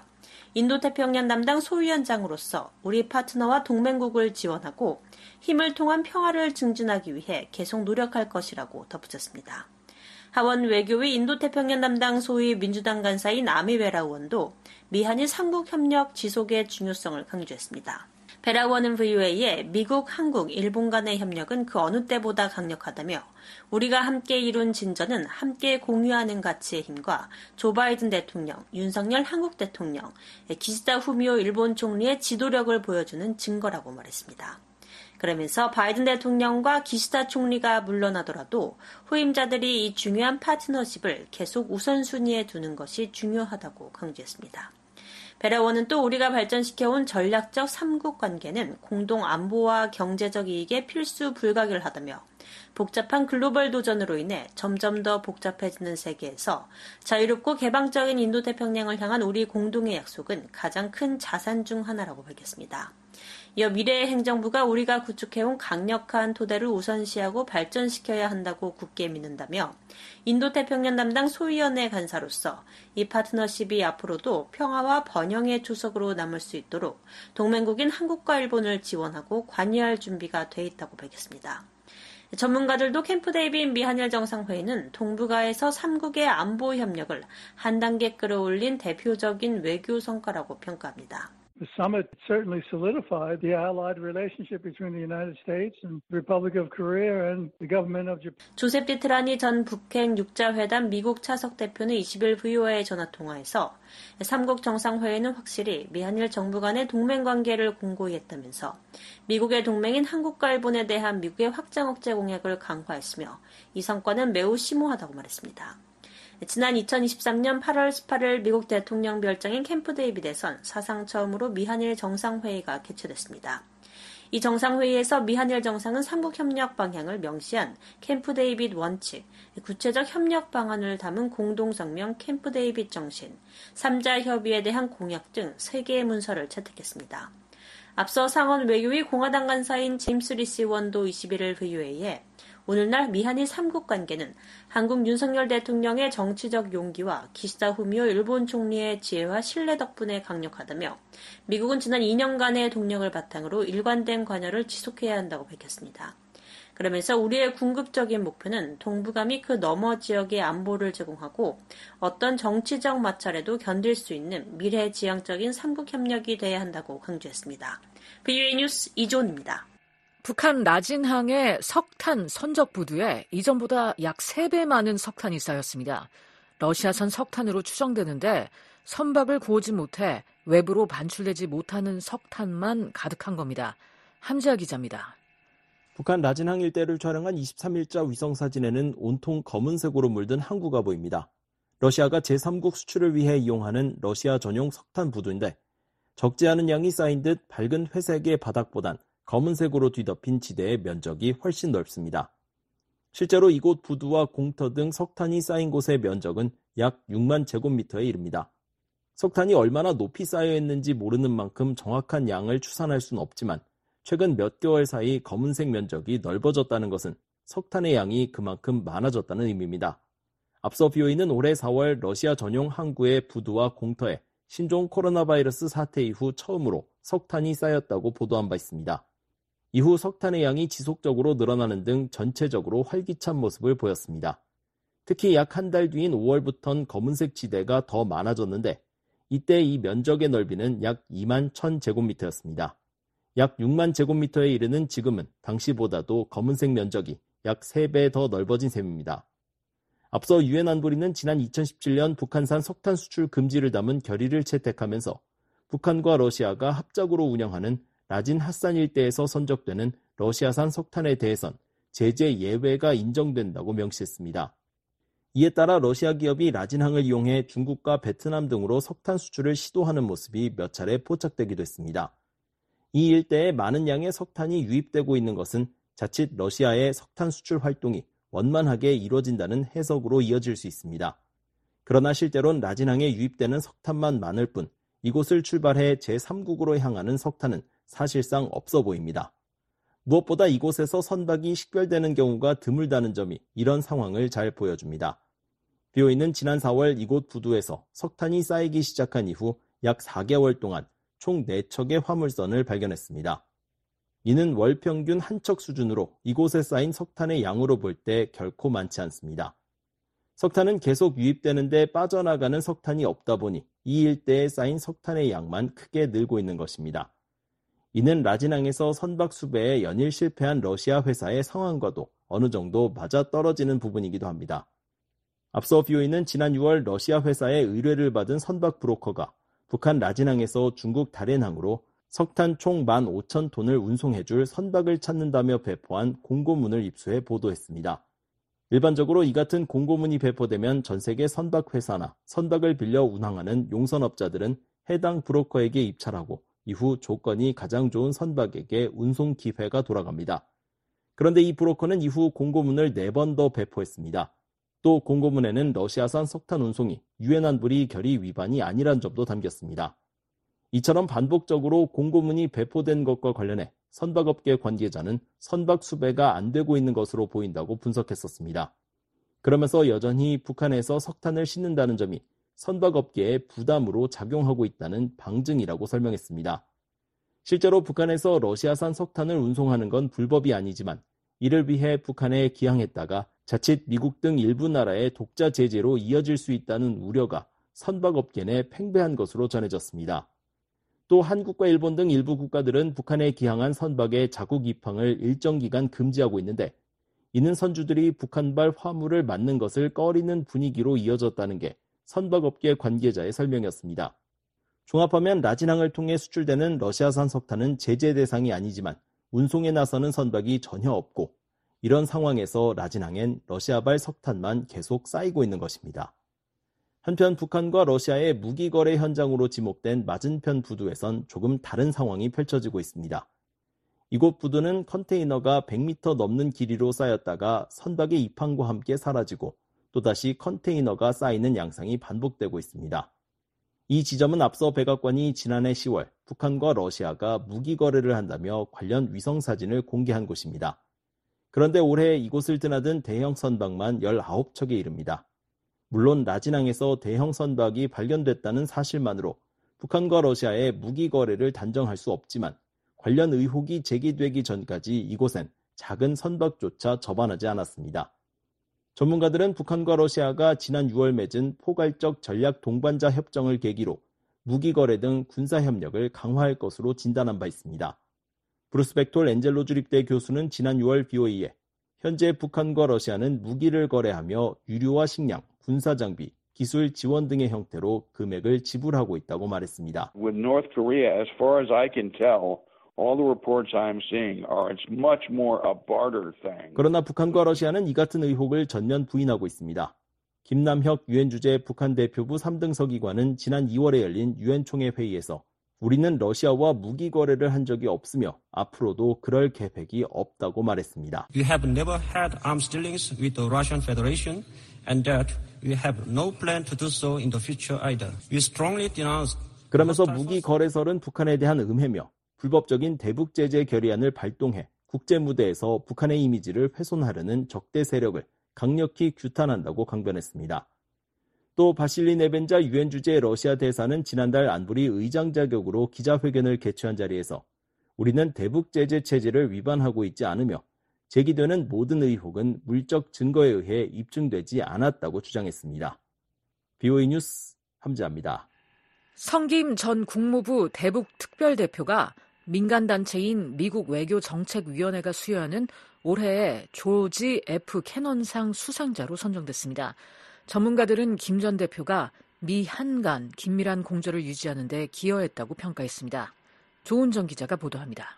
인도태평양 담당 소위원장으로서 우리 파트너와 동맹국을 지원하고 힘을 통한 평화를 증진하기 위해 계속 노력할 것이라고 덧붙였습니다. 하원 외교위 인도태평양 담당 소위 민주당 간사인 아미베라 의원도 미한일 삼국 협력 지속의 중요성을 강조했습니다. 베라 의원은 브이오에이에 미국, 한국, 일본 간의 협력은 그 어느 때보다 강력하다며 우리가 함께 이룬 진전은 함께 공유하는 가치의 힘과 조 바이든 대통령, 윤석열 한국 대통령, 기시다 후미오 일본 총리의 지도력을 보여주는 증거라고 말했습니다. 그러면서 바이든 대통령과 기시다 총리가 물러나더라도 후임자들이 이 중요한 파트너십을 계속 우선순위에 두는 것이 중요하다고 강조했습니다. 베라 의원은 또 우리가 발전시켜온 전략적 삼국 관계는 공동 안보와 경제적 이익에 필수 불가결하다며 복잡한 글로벌 도전으로 인해 점점 더 복잡해지는 세계에서 자유롭고 개방적인 인도태평양을 향한 우리 공동의 약속은 가장 큰 자산 중 하나라고 밝혔습니다. 이어 미래의 행정부가 우리가 구축해온 강력한 토대를 우선시하고 발전시켜야 한다고 굳게 믿는다며 인도태평양 담당 소위원회 간사로서 이 파트너십이 앞으로도 평화와 번영의 주석으로 남을 수 있도록 동맹국인 한국과 일본을 지원하고 관여할 준비가 돼 있다고 밝혔습니다. 전문가들도 캠프 데이빗 미한일 정상회의는 동북아에서 삼국의 안보 협력을 한 단계 끌어올린 대표적인 외교 성과라고 평가합니다. The summit certainly solidified the allied relationship between the United States and the Republic of Korea and the government of Japan. 조셉 디트라니 전 북핵 육자회담 미국 차석 대표는 이십 일 브이오에이 전화통화에서 삼국 정상회의는 확실히 미한일 정부 간의 동맹관계를 공고히 했다면서 미국의 동맹인 한국과 일본에 대한 미국의 확장 억제 공약을 강화했으며 이 성과는 매우 심오하다고 말했습니다. 지난 이천이십삼 년 팔월 십팔일 미국 대통령 별장인 캠프 데이빗에선 사상 처음으로 미한일 정상회의가 개최됐습니다. 이 정상회의에서 미한일 정상은 삼국 협력 방향을 명시한 캠프 데이빗 원칙, 구체적 협력 방안을 담은 공동성명 캠프 데이빗 정신, 삼자 협의에 대한 공약 등 세 개의 문서를 채택했습니다. 앞서 상원 외교위 공화당 간사인 제임스 리시 원도 이십일 일 브이오에이에 오늘날 미한일 삼국 관계는 한국 윤석열 대통령의 정치적 용기와 기시다 후미오 일본 총리의 지혜와 신뢰 덕분에 강력하다며 미국은 지난 이 년간의 동력을 바탕으로 일관된 관여를 지속해야 한다고 밝혔습니다. 그러면서 우리의 궁극적인 목표는 동북아 및 그 너머 지역의 안보를 제공하고 어떤 정치적 마찰에도 견딜 수 있는 미래지향적인 삼국 협력이 돼야 한다고 강조했습니다. 브이오에이 뉴스 이조은입니다. 북한 라진항의 석탄 선적 부두에 이전보다 약 세 배 많은 석탄이 쌓였습니다. 러시아산 석탄으로 추정되는데 선박을 구하지 못해 외부로 반출되지 못하는 석탄만 가득한 겁니다. 함지아 기자입니다. 북한 라진항 일대를 촬영한 이십삼 일자 위성사진에는 온통 검은색으로 물든 항구가 보입니다. 러시아가 제삼국 수출을 위해 이용하는 러시아 전용 석탄 부두인데 적지 않은 양이 쌓인 듯 밝은 회색의 바닥보단 검은색으로 뒤덮인 지대의 면적이 훨씬 넓습니다. 실제로 이곳 부두와 공터 등 석탄이 쌓인 곳의 면적은 약 육만 제곱미터에 이릅니다. 석탄이 얼마나 높이 쌓여 있는지 모르는 만큼 정확한 양을 추산할 수는 없지만 최근 몇 개월 사이 검은색 면적이 넓어졌다는 것은 석탄의 양이 그만큼 많아졌다는 의미입니다. 앞서 브이오에이는 올해 사월 러시아 전용 항구의 부두와 공터에 신종 코로나 바이러스 사태 이후 처음으로 석탄이 쌓였다고 보도한 바 있습니다. 이후 석탄의 양이 지속적으로 늘어나는 등 전체적으로 활기찬 모습을 보였습니다. 특히 약 한 달 뒤인 오월부터는 검은색 지대가 더 많아졌는데 이때 이 면적의 넓이는 약 이만 천 제곱미터였습니다. 약 육만 제곱미터에 이르는 지금은 당시보다도 검은색 면적이 약 세 배 더 넓어진 셈입니다. 앞서 유엔 안보리는 지난 이천십칠 년 북한산 석탄 수출 금지를 담은 결의를 채택하면서 북한과 러시아가 합작으로 운영하는 라진 핫산 일대에서 선적되는 러시아산 석탄에 대해선 제재 예외가 인정된다고 명시했습니다. 이에 따라 러시아 기업이 라진항을 이용해 중국과 베트남 등으로 석탄 수출을 시도하는 모습이 몇 차례 포착되기도 했습니다. 이 일대에 많은 양의 석탄이 유입되고 있는 것은 자칫 러시아의 석탄 수출 활동이 원만하게 이루어진다는 해석으로 이어질 수 있습니다. 그러나 실제로는 라진항에 유입되는 석탄만 많을 뿐 이곳을 출발해 제삼국으로 향하는 석탄은 사실상 없어 보입니다. 무엇보다 이곳에서 선박이 식별되는 경우가 드물다는 점이 이런 상황을 잘 보여줍니다. 브이오에이는 지난 사월 이곳 부두에서 석탄이 쌓이기 시작한 이후 약 사 개월 동안 총 네 척의 화물선을 발견했습니다. 이는 월 평균 한 척 수준으로 이곳에 쌓인 석탄의 양으로 볼 때 결코 많지 않습니다. 석탄은 계속 유입되는데 빠져나가는 석탄이 없다 보니 이 일대에 쌓인 석탄의 양만 크게 늘고 있는 것입니다. 이는 라진항에서 선박 수배에 연일 실패한 러시아 회사의 상황과도 어느 정도 맞아떨어지는 부분이기도 합니다. 앞서 브이오에이는 지난 유월 러시아 회사의 의뢰를 받은 선박 브로커가 북한 라진항에서 중국 다롄항으로 석탄 총 만 오천 톤을 운송해줄 선박을 찾는다며 배포한 공고문을 입수해 보도했습니다. 일반적으로 이 같은 공고문이 배포되면 전 세계 선박 회사나 선박을 빌려 운항하는 용선업자들은 해당 브로커에게 입찰하고 이후 조건이 가장 좋은 선박에게 운송 기회가 돌아갑니다. 그런데 이 브로커는 이후 공고문을 네 번 더 배포했습니다. 또 공고문에는 러시아산 석탄 운송이 유엔 안보리 결의 위반이 아니란 점도 담겼습니다. 이처럼 반복적으로 공고문이 배포된 것과 관련해 선박업계 관계자는 선박 수배가 안 되고 있는 것으로 보인다고 분석했었습니다. 그러면서 여전히 북한에서 석탄을 싣는다는 점이 선박업계의 부담으로 작용하고 있다는 방증이라고 설명했습니다. 실제로 북한에서 러시아산 석탄을 운송하는 건 불법이 아니지만 이를 위해 북한에 기항했다가 자칫 미국 등 일부 나라의 독자 제재로 이어질 수 있다는 우려가 선박업계 내 팽배한 것으로 전해졌습니다. 또 한국과 일본 등 일부 국가들은 북한에 기항한 선박의 자국 입항을 일정 기간 금지하고 있는데 이는 선주들이 북한발 화물을 맞는 것을 꺼리는 분위기로 이어졌다는 게 선박업계 관계자의 설명이었습니다. 종합하면 라진항을 통해 수출되는 러시아산 석탄은 제재 대상이 아니지만 운송에 나서는 선박이 전혀 없고 이런 상황에서 라진항엔 러시아발 석탄만 계속 쌓이고 있는 것입니다. 한편 북한과 러시아의 무기 거래 현장으로 지목된 맞은편 부두에선 조금 다른 상황이 펼쳐지고 있습니다. 이곳 부두는 컨테이너가 백 미터 넘는 길이로 쌓였다가 선박의 입항과 함께 사라지고 또다시 컨테이너가 쌓이는 양상이 반복되고 있습니다. 이 지점은 앞서 백악관이 지난해 시월 북한과 러시아가 무기 거래를 한다며 관련 위성사진을 공개한 곳입니다. 그런데 올해 이곳을 드나든 대형 선박만 열아홉 척에 이릅니다. 물론 라진항에서 대형 선박이 발견됐다는 사실만으로 북한과 러시아의 무기 거래를 단정할 수 없지만 관련 의혹이 제기되기 전까지 이곳엔 작은 선박조차 접안하지 않았습니다. 전문가들은 북한과 러시아가 지난 유월 맺은 포괄적 전략 동반자 협정을 계기로 무기 거래 등 군사 협력을 강화할 것으로 진단한 바 있습니다. 브루스 벡톨 엔젤로 주립대 교수는 지난 유월 비오이에 현재 북한과 러시아는 무기를 거래하며 유류와 식량, 군사장비, 기술 지원 등의 형태로 금액을 지불하고 있다고 말했습니다. With North Korea, as far as I can tell, all the reports I'm seeing are it's much more a barter thing. 그러나 북한과 러시아는 이 같은 의혹을 전면 부인하고 있습니다. 김남혁 유엔 주재 북한 대표부 삼 등 서기관은 지난 이월에 열린 유엔 총회 회의에서 우리는 러시아와 무기 거래를 한 적이 없으며 앞으로도 그럴 계획이 없다고 말했습니다. We have never had arms dealings with the Russian Federation and that we have no plan to do so in the future either. We strongly denounce. 그러면서 무기 거래설은 북한에 대한 음해며 불법적인 대북 제재 결의안을 발동해 국제 무대에서 북한의 이미지를 훼손하려는 적대 세력을 강력히 규탄한다고 강변했습니다. 또 바실리 네벤자 유엔 주재 러시아 대사는 지난달 안보리 의장 자격으로 기자회견을 개최한 자리에서 우리는 대북 제재 체제를 위반하고 있지 않으며 제기되는 모든 의혹은 물적 증거에 의해 입증되지 않았다고 주장했습니다. 비오이 뉴스 함지아입니다. 성김 전 국무부 대북 특별대표가 민간단체인 미국 외교정책위원회가 수여하는 올해의 조지 F 캐넌상 수상자로 선정됐습니다. 전문가들은 김 전 대표가 미한 간 긴밀한 공조를 유지하는 데 기여했다고 평가했습니다. 조은정 기자가 보도합니다.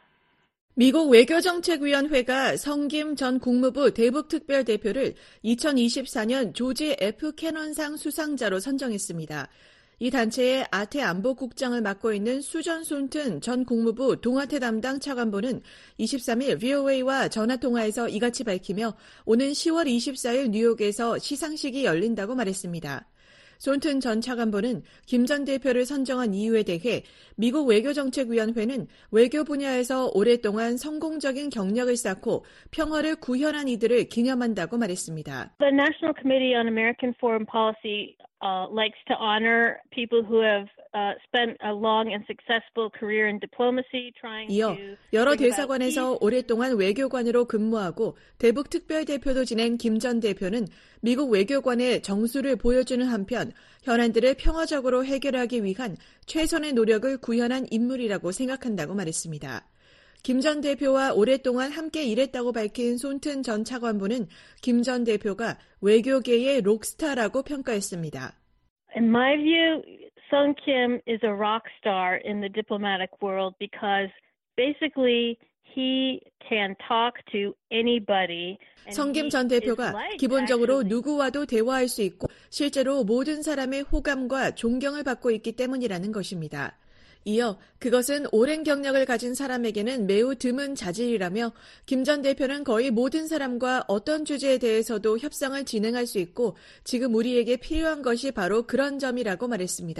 미국 외교정책위원회가 성김 전 국무부 대북특별대표를 이천이십사 년 조지 F 캐넌상 수상자로 선정했습니다. 이 단체의 아태 안보국장을 맡고 있는 수전 손튼 전 국무부 동아태 담당 차관보는 이십삼 일 브이오에이와 전화통화에서 이같이 밝히며 오는 시월 이십사일 뉴욕에서 시상식이 열린다고 말했습니다. 손튼 전 차관보는 김 전 대표를 선정한 이유에 대해 미국 외교정책위원회는 외교 분야에서 오랫동안 성공적인 경력을 쌓고 평화를 구현한 이들을 기념한다고 말했습니다. The National Committee on American Foreign Policy uh, likes to honor people who have uh, spent a long and successful career in diplomacy trying 이어 여러 대사관에서 오랫동안 외교관으로 근무하고 대북 특별대표도 지낸 김 전 대표는 미국 외교관의 정수를 보여주는 한편 현안들을 평화적으로 해결하기 위한 최선의 노력을 구현한 인물이라고 생각한다고 말했습니다. 김 전 대표와 오랫동안 함께 일했다고 밝힌 손튼 전 차관보는 김 전 대표가 외교계의 록스타라고 평가했습니다. In my view, Sung Kim is a rock star in the diplomatic world because basically he can talk to anybody. 성김 전 대표가 기본적으로 누구와도 대화할 수 있고 실제로 모든 사람의 호감과 존경을 받고 있기 때문이라는 것입니다. 이어 그것은 오랜 경력을 가진 사람에게는 매우 드문 자질이라며 김 전 대표는 거의 모든 사람과 어떤 주제에 대해서도 협상을 진행할 수 있고 지금 우리에게 필요한 것이 바로 그런 점이라고 말했습니다.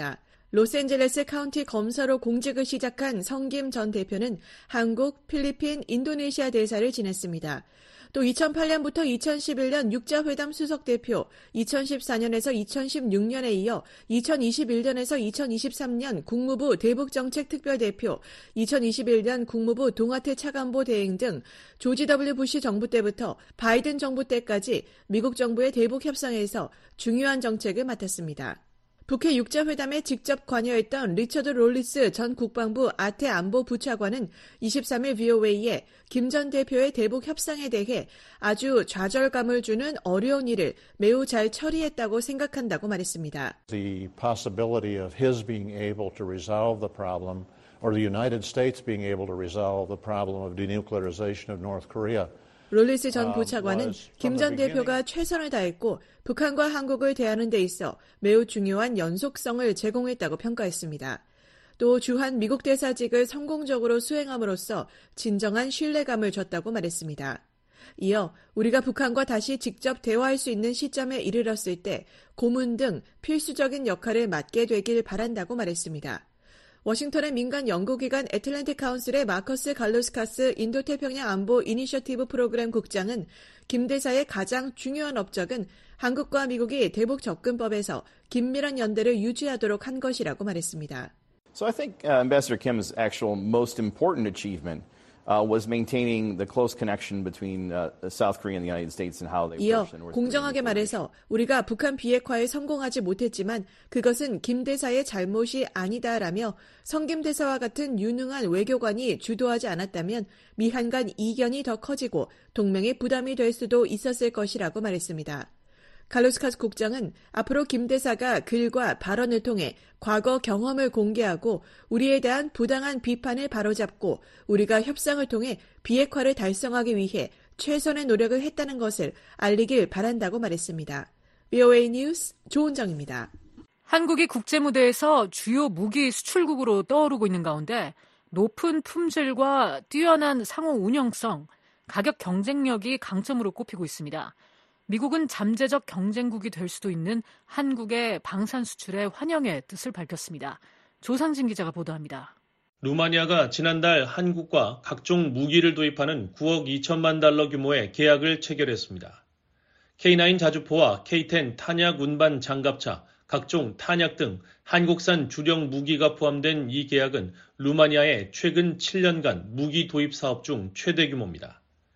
로스앤젤레스 카운티 검사로 공직을 시작한 성김 전 대표는 한국, 필리핀, 인도네시아 대사를 지냈습니다. 또 이천팔 년부터 이천십일 년 육자회담 수석대표, 이천십사 년에서 이천십육 년에 이어 이천이십일 년에서 이천이십삼 년 국무부 대북정책특별대표, 이천이십일 년 국무부 동아태 차관보 대행 등 조지 더블유 부시 정부 때부터 바이든 정부 때까지 미국 정부의 대북 협상에서 중요한 정책을 맡았습니다. 북해 육자회담에 직접 관여했던 리처드 롤리스 전 국방부 아태 안보 부차관은 이십삼 일 브이오에이에 김 전 대표의 대북 협상에 대해 아주 좌절감을 주는 어려운 일을 매우 잘 처리했다고 생각한다고 말했습니다. The possibility of his being able to resolve the problem or the United States being able to resolve the problem of denuclearization of North Korea. 롤리스 전 부차관은 김 전 대표가 최선을 다했고 북한과 한국을 대하는 데 있어 매우 중요한 연속성을 제공했다고 평가했습니다. 또 주한 미국 대사직을 성공적으로 수행함으로써 진정한 신뢰감을 줬다고 말했습니다. 이어 우리가 북한과 다시 직접 대화할 수 있는 시점에 이르렀을 때 고문 등 필수적인 역할을 맡게 되길 바란다고 말했습니다. 워싱턴의 민간 연구기관 애틀랜틱 카운슬의 마커스 갈루스카스 인도태평양 안보 이니셔티브 프로그램 국장은 김 대사의 가장 중요한 업적은 한국과 미국이 대북 접근법에서 긴밀한 연대를 유지하도록 한 것이라고 말했습니다. So I think uh, Ambassador Kim's actual most important achievement Uh, was maintaining the close connection between uh, South Korea and the United States and how they 이어 approach the North 공정하게 말해서 우리가 북한 비핵화에 성공하지 못했지만 그것은 김 대사의 잘못이 아니다라며 성김 대사와 같은 유능한 외교관이 주도하지 않았다면 미한 간 이견이 더 커지고 동맹의 부담이 될 수도 있었을 것이라고 말했습니다. 갈루스카스 국장은 앞으로 김 대사가 글과 발언을 통해 과거 경험을 공개하고 우리에 대한 부당한 비판을 바로잡고 우리가 협상을 통해 비핵화를 달성하기 위해 최선의 노력을 했다는 것을 알리길 바란다고 말했습니다. 브이오에이 뉴스 조은정입니다. 한국이 국제무대에서 주요 무기 수출국으로 떠오르고 있는 가운데 높은 품질과 뛰어난 상호 운영성, 가격 경쟁력이 강점으로 꼽히고 있습니다. 미국은 잠재적 경쟁국이 될 수도 있는 한국의 방산 수출에 환영의 뜻을 밝혔습니다. 조상진 기자가 보도합니다. 루마니아가 지난달 한국과 각종 무기를 도입하는 구억 이천만 달러 규모의 계약을 체결했습니다. 케이 나인 자주포와 케이 텐 탄약 운반 장갑차, 각종 탄약 등 한국산 주력 무기가 포함된 이 계약은 루마니아의 최근 칠 년간 무기 도입 사업 중 최대 규모입니다.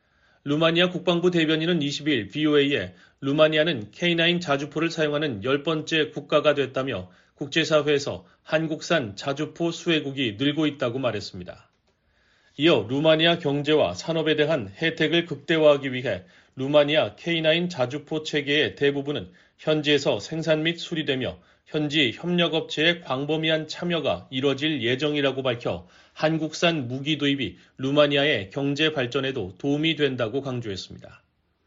루마니아 국방부 대변인은 이십 일 브이오에이에 루마니아는 케이 나인 자주포를 사용하는 열 번째 국가가 됐다며 국제사회에서 한국산 자주포 수혜국이 늘고 있다고 말했습니다. 이어 루마니아 경제와 산업에 대한 혜택을 극대화하기 위해 루마니아 케이 나인 자주포 체계의 대부분은 현지에서 생산 및 수리되며 현지 협력업체의 광범위한 참여가 이뤄질 예정이라고 밝혀 한국산 무기 도입이 루마니아의 경제 발전에도 도움이 된다고 강조했습니다.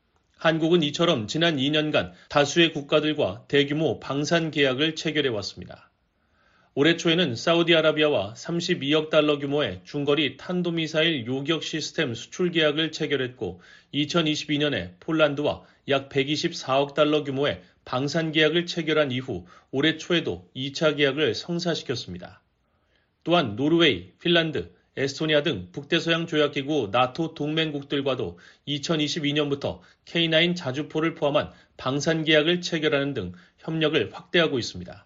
한국은 이처럼 지난 이 년간 다수의 국가들과 대규모 방산 계약을 체결해왔습니다. 올해 초에는 사우디아라비아와 삼십이억 달러 규모의 중거리 탄도미사일 요격 시스템 수출 계약을 체결했고 이천이십이 년에 폴란드와 약 백이십사억 달러 규모의 방산 계약을 체결한 이후 올해 초에도 이 차 계약을 성사시켰습니다. 또한 노르웨이, 핀란드, 에스토니아 등 북대서양 조약기구 나토 동맹국들과도 이천이십이 년부터 케이 나인 자주포를 포함한 방산 계약을 체결하는 등 협력을 확대하고 있습니다.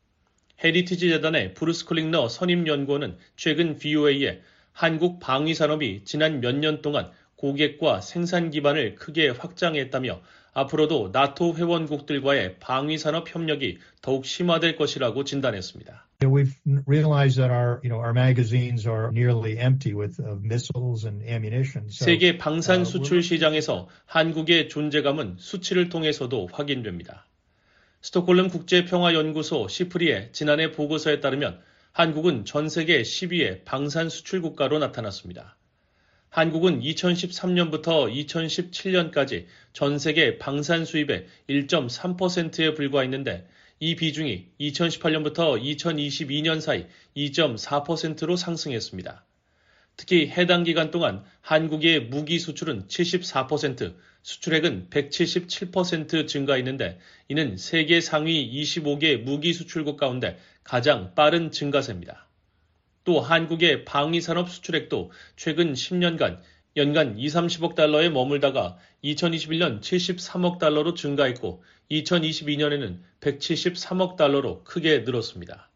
헤리티지 재단의 브루스 클링너 선임연구원은 최근 브이오에이에 한국 방위산업이 지난 몇 년 동안 고객과 생산 기반을 크게 확장했다며 앞으로도 나토 회원국들과의 방위산업 협력이 더욱 심화될 것이라고 진단했습니다. We've realized that our, you know, our magazines are nearly empty with uh, missiles and ammunition. So, 세계 방산 수출 시장에서 한국의 존재감은 수치를 통해서도 확인됩니다. 스톡홀름 국제평화연구소 시프리의 지난해 보고서에 따르면 한국은 전 세계 십 위의 방산 수출 국가로 나타났습니다. 한국은 이천십삼 년부터 이천십칠 년까지 전 세계 방산 수입의 일 점 삼 퍼센트에 불과했는데 이 비중이 이천십팔 년부터 이천이십이 년 사이 이 점 사 퍼센트로 상승했습니다. 특히 해당 기간 동안 한국의 무기 수출은 칠십사 퍼센트, 수출액은 백칠십칠 퍼센트 증가했는데 이는 세계 상위 이십오 개 무기 수출국 가운데 가장 빠른 증가세입니다. 또 한국의 방위산업 수출액도 최근 십 년간 연간 이삼십억 달러에 머물다가 이천이십일 년 칠십삼억 달러로 증가했고 이천이십이 년에는 백칠십삼억 달러로 크게 늘었습니다.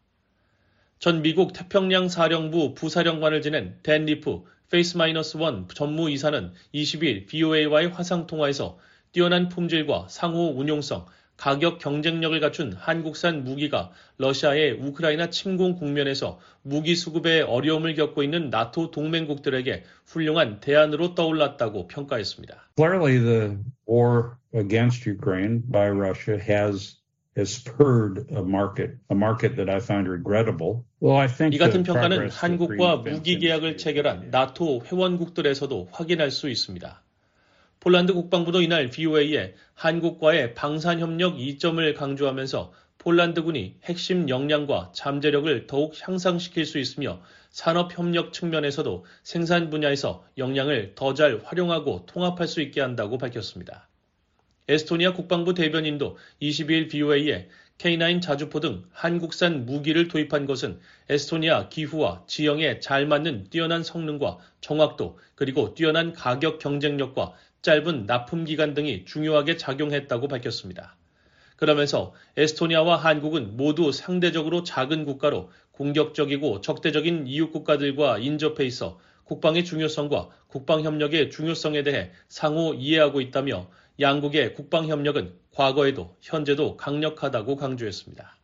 전 미국 태평양 사령부 부사령관을 지낸 댄 리프 페이스 마이너스 원 전무이사는 이십 일 브이오에이와의 화상통화에서 뛰어난 품질과 상호 운용성, 가격 경쟁력을 갖춘 한국산 무기가 러시아의 우크라이나 침공 국면에서 무기 수급에 어려움을 겪고 있는 나토 동맹국들에게 훌륭한 대안으로 떠올랐다고 평가했습니다. Clearly the war against Ukraine by Russia has has spurred a market, a market that I find regrettable. Well, I think 이 같은 평가는 한국과 무기 계약을 체결한 나토 회원국들에서도 확인할 수 있습니다. 폴란드 국방부도 이날 브이오에이에 한국과의 방산협력 이점을 강조하면서 폴란드군이 핵심 역량과 잠재력을 더욱 향상시킬 수 있으며 산업협력 측면에서도 생산 분야에서 역량을 더 잘 활용하고 통합할 수 있게 한다고 밝혔습니다. 에스토니아 국방부 대변인도 이십 일 브이오에이에 케이 나인 자주포 등 한국산 무기를 도입한 것은 에스토니아 기후와 지형에 잘 맞는 뛰어난 성능과 정확도 그리고 뛰어난 가격 경쟁력과 짧은 납품 기간 등이 중요하게 작용했다고 밝혔습니다. 그러면서 에스토니아와 한국은 모두 상대적으로 작은 국가로 공격적이고 적대적인 이웃 국가들과 인접해 있어 국방의 중요성과 국방협력의 중요성에 대해 상호 이해하고 있다며 양국의 국방협력은 과거에도 현재도 강력하다고 강조했습니다.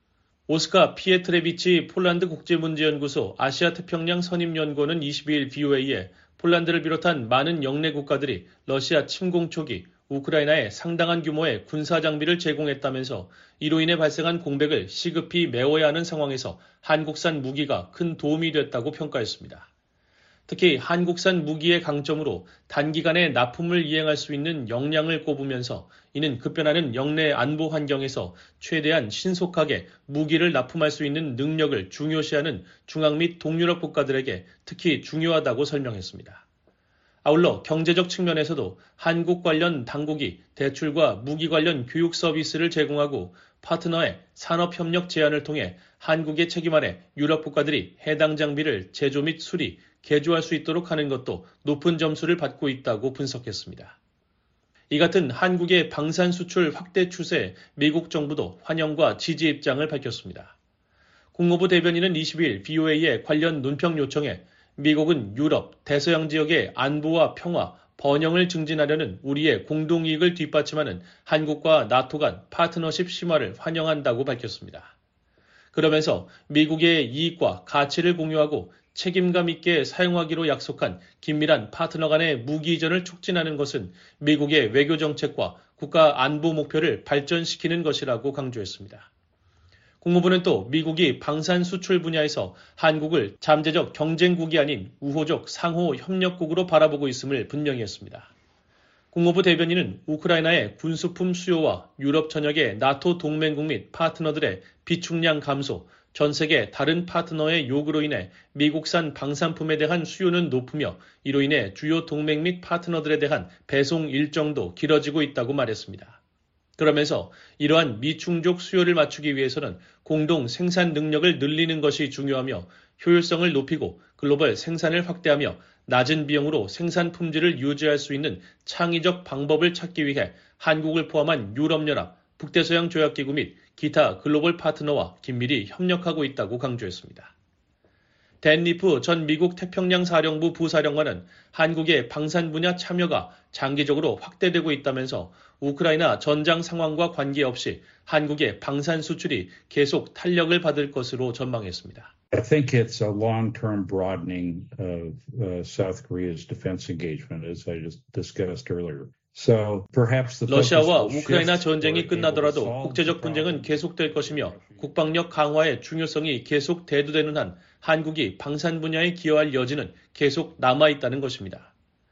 오스카 피에트레비치 폴란드 국제문제연구소 아시아태평양 선임연구원은 이십 일 브이오에이에 폴란드를 비롯한 많은 영내 국가들이 러시아 침공 초기 우크라이나에 상당한 규모의 군사장비를 제공했다면서 이로 인해 발생한 공백을 시급히 메워야 하는 상황에서 한국산 무기가 큰 도움이 됐다고 평가했습니다. 특히 한국산 무기의 강점으로 단기간에 납품을 이행할 수 있는 역량을 꼽으면서 이는 급변하는 영내 안보 환경에서 최대한 신속하게 무기를 납품할 수 있는 능력을 중요시하는 중앙 및 동유럽 국가들에게 특히 중요하다고 설명했습니다. 아울러 경제적 측면에서도 한국 관련 당국이 대출과 무기 관련 교육 서비스를 제공하고 파트너의 산업협력 제안을 통해 한국의 책임 아래 유럽 국가들이 해당 장비를 제조 및 수리, 개조할 수 있도록 하는 것도 높은 점수를 받고 있다고 분석했습니다. 이 같은 한국의 방산 수출 확대 추세에 미국 정부도 환영과 지지 입장을 밝혔습니다. 국무부 대변인은 이십 일 브이오에이의 관련 논평 요청에 미국은 유럽, 대서양 지역의 안보와 평화, 번영을 증진하려는 우리의 공동이익을 뒷받침하는 한국과 나토 간 파트너십 심화를 환영한다고 밝혔습니다. 그러면서 미국의 이익과 가치를 공유하고 책임감 있게 사용하기로 약속한 긴밀한 파트너 간의 무기 이전을 촉진하는 것은 미국의 외교 정책과 국가 안보 목표를 발전시키는 것이라고 강조했습니다. 국무부는 또 미국이 방산 수출 분야에서 한국을 잠재적 경쟁국이 아닌 우호적 상호 협력국으로 바라보고 있음을 분명히 했습니다. 국무부 대변인은 우크라이나의 군수품 수요와 유럽 전역의 나토 동맹국 및 파트너들의 비축량 감소, 전 세계 다른 파트너의 요구로 인해 미국산 방산품에 대한 수요는 높으며 이로 인해 주요 동맹 및 파트너들에 대한 배송 일정도 길어지고 있다고 말했습니다. 그러면서 이러한 미충족 수요를 맞추기 위해서는 공동 생산 능력을 늘리는 것이 중요하며 효율성을 높이고 글로벌 생산을 확대하며 낮은 비용으로 생산 품질을 유지할 수 있는 창의적 방법을 찾기 위해 한국을 포함한 유럽연합, 북대서양 조약기구 및 기타 글로벌 파트너와 긴밀히 협력하고 있다고 강조했습니다. 댄 리프 전 미국 태평양 사령부 부사령관은 한국의 방산 분야 참여가 장기적으로 확대되고 있다면서 우크라이나 전장 상황과 관계없이 한국의 방산 수출이 계속 탄력을 받을 것으로 전망했습니다. I think it's a long-term broadening of uh, South Korea's defense engagement, as I just discussed earlier. So perhaps the 러시아와 우크라이나 전쟁이 끝나더라도 국제적 분쟁은 계속될 것이며 국방력 강화의 중요성이 계속 대두되는 한 한국이 방산 분야에 기여할 여지는 계속 남아있다는 것입니다.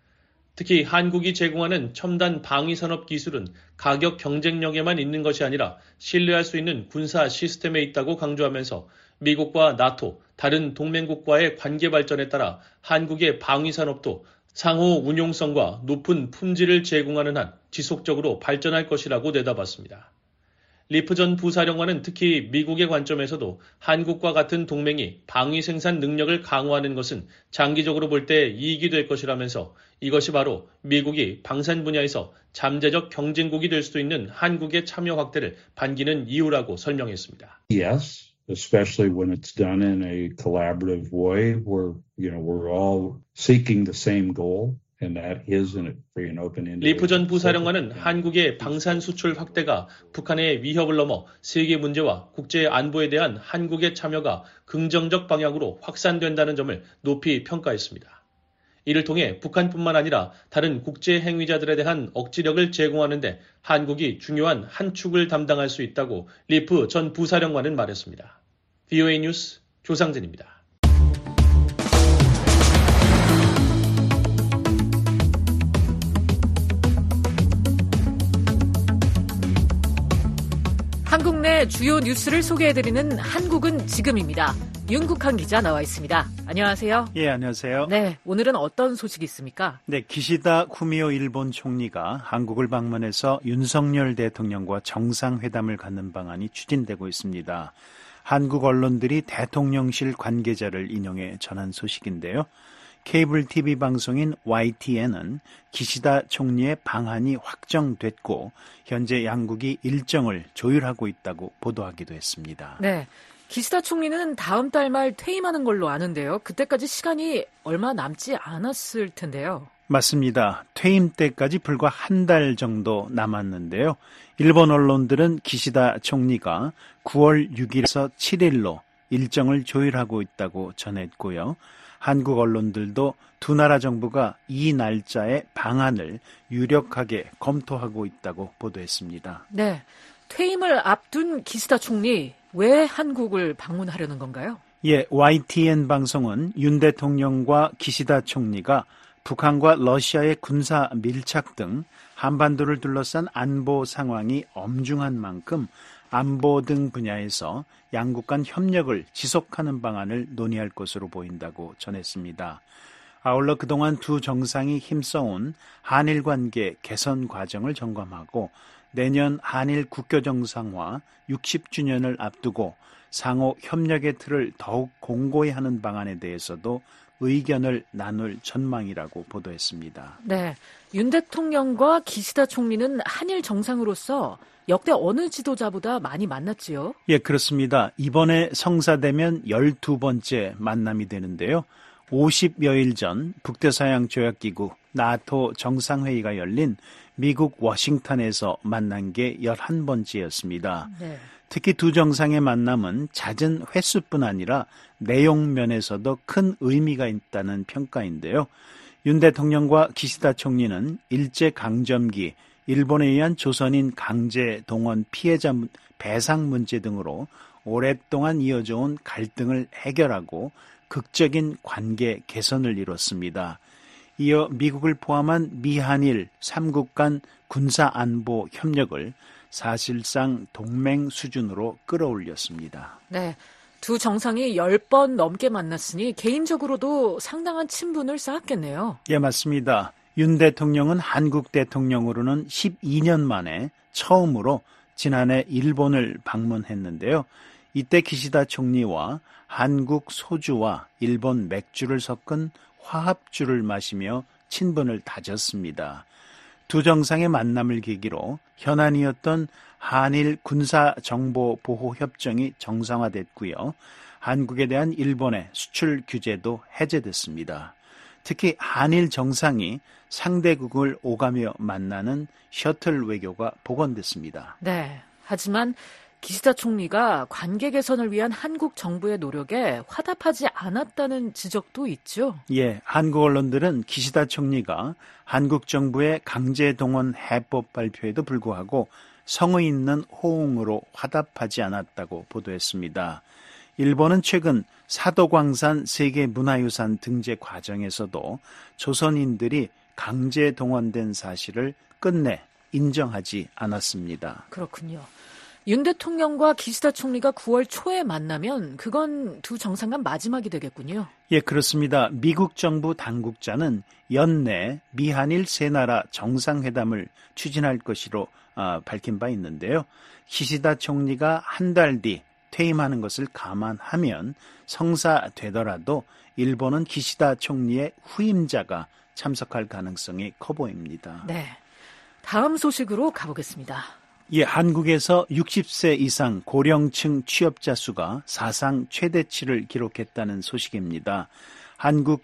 특히 한국이 제공하는 첨단 방위산업 기술은 가격 경쟁력에만 있는 것이 아니라 신뢰할 수 있는 군사 시스템에 있다고 강조하면서 미국과 나토, 다른 동맹국과의 관계 발전에 따라 한국의 방위 산업도 상호 운용성과 높은 품질을 제공하는 한 지속적으로 발전할 것이라고 내다봤습니다. 리프 전 부사령관은 특히 미국의 관점에서도 한국과 같은 동맹이 방위 생산 능력을 강화하는 것은 장기적으로 볼 때 이익이 될 것이라면서 이것이 바로 미국이 방산 분야에서 잠재적 경쟁국이 될 수도 있는 한국의 참여 확대를 반기는 이유라고 설명했습니다. Yes, especially when it's done in a collaborative way where, you know, we're all seeking the same goal. And that is in a free and open Indo-Pacific. 리프 전 부사령관은 한국의 방산 수출 확대가 북한의 위협을 넘어 세계 문제와 국제 안보에 대한 한국의 참여가 긍정적 방향으로 확산된다는 점을 높이 평가했습니다. 이를 통해 북한뿐만 아니라 다른 국제 행위자들에 대한 억지력을 제공하는 데 한국이 중요한 한 축을 담당할 수 있다고 리프 전 부사령관은 말했습니다. 브이오에이 뉴스 조상진입니다. 한국 내 주요 뉴스를 소개해드리는 한국은 지금입니다. 윤국한 기자 나와 있습니다. 안녕하세요. 예, 안녕하세요. 네, 오늘은 어떤 소식이 있습니까? 네, 기시다 후미오 일본 총리가 한국을 방문해서 윤석열 대통령과 정상회담을 갖는 방안이 추진되고 있습니다. 한국 언론들이 대통령실 관계자를 인용해 전한 소식인데요. 케이블 티비 방송인 와이티엔은 기시다 총리의 방한이 확정됐고 현재 양국이 일정을 조율하고 있다고 보도하기도 했습니다. 네, 기시다 총리는 다음 달 말 퇴임하는 걸로 아는데요. 그때까지 시간이 얼마 남지 않았을 텐데요. 맞습니다. 퇴임 때까지 불과 한 달 정도 남았는데요. 일본 언론들은 기시다 총리가 구월 육일에서 칠일로 일정을 조율하고 있다고 전했고요. 한국 언론들도 두 나라 정부가 이 날짜의 방안을 유력하게 검토하고 있다고 보도했습니다. 네, 퇴임을 앞둔 기시다 총리, 왜 한국을 방문하려는 건가요? 예, 와이티엔 방송은 윤 대통령과 기시다 총리가 북한과 러시아의 군사 밀착 등 한반도를 둘러싼 안보 상황이 엄중한 만큼 안보 등 분야에서 양국 간 협력을 지속하는 방안을 논의할 것으로 보인다고 전했습니다. 아울러 그동안 두 정상이 힘써온 한일 관계 개선 과정을 점검하고 내년 한일 국교 정상화 육십 주년을 앞두고 상호 협력의 틀을 더욱 공고히 하는 방안에 대해서도 의견을 나눌 전망이라고 보도했습니다. 네, 윤 대통령과 기시다 총리는 한일 정상으로서 역대 어느 지도자보다 많이 만났지요? 예, 그렇습니다. 이번에 성사되면 열두 번째 만남이 되는데요. 오십여일 전 북대서양조약기구 나토 정상회의가 열린 미국 워싱턴에서 만난 게 열한 번째였습니다. 네. 특히 두 정상의 만남은 잦은 횟수뿐 아니라 내용 면에서도 큰 의미가 있다는 평가인데요. 윤 대통령과 기시다 총리는 일제강점기 일본에 의한 조선인 강제 동원 피해자 배상 문제 등으로 오랫동안 이어져 온 갈등을 해결하고 극적인 관계 개선을 이뤘습니다. 이어 미국을 포함한 미한일 삼국 간 군사안보 협력을 사실상 동맹 수준으로 끌어올렸습니다. 네, 두 정상이 열 번 넘게 만났으니 개인적으로도 상당한 친분을 쌓았겠네요. 예, 맞습니다. 윤 대통령은 한국 대통령으로는 십이 년 만에 처음으로 지난해 일본을 방문했는데요. 이때 기시다 총리와 한국 소주와 일본 맥주를 섞은 화합주를 마시며 친분을 다졌습니다. 두 정상의 만남을 계기로 현안이었던 한일 군사정보보호협정이 정상화됐고요. 한국에 대한 일본의 수출 규제도 해제됐습니다. 특히 한일 정상이 상대국을 오가며 만나는 셔틀 외교가 복원됐습니다. 네, 하지만 기시다 총리가 관계 개선을 위한 한국 정부의 노력에 화답하지 않았다는 지적도 있죠. 예, 한국 언론들은 기시다 총리가 한국 정부의 강제동원 해법 발표에도 불구하고 성의 있는 호응으로 화답하지 않았다고 보도했습니다. 일본은 최근 사도광산 세계문화유산 등재 과정에서도 조선인들이 강제 동원된 사실을 끝내 인정하지 않았습니다. 그렇군요. 윤 대통령과 기시다 총리가 구월 초에 만나면 그건 두 정상 간 마지막이 되겠군요. 예, 그렇습니다. 미국 정부 당국자는 연내 미한일 세 나라 정상회담을 추진할 것으로 어, 밝힌 바 있는데요. 기시다 총리가 한 달 뒤 퇴임하는 것을 감안하면 성사되더라도 일본은 기시다 총리의 후임자가 참석할 가능성이 커 보입니다. 네, 다음 소식으로 가보겠습니다. 예, 한국에서 육십 세 이상 고령층 취업자 수가 사상 최대치를 기록했다는 소식입니다. 한국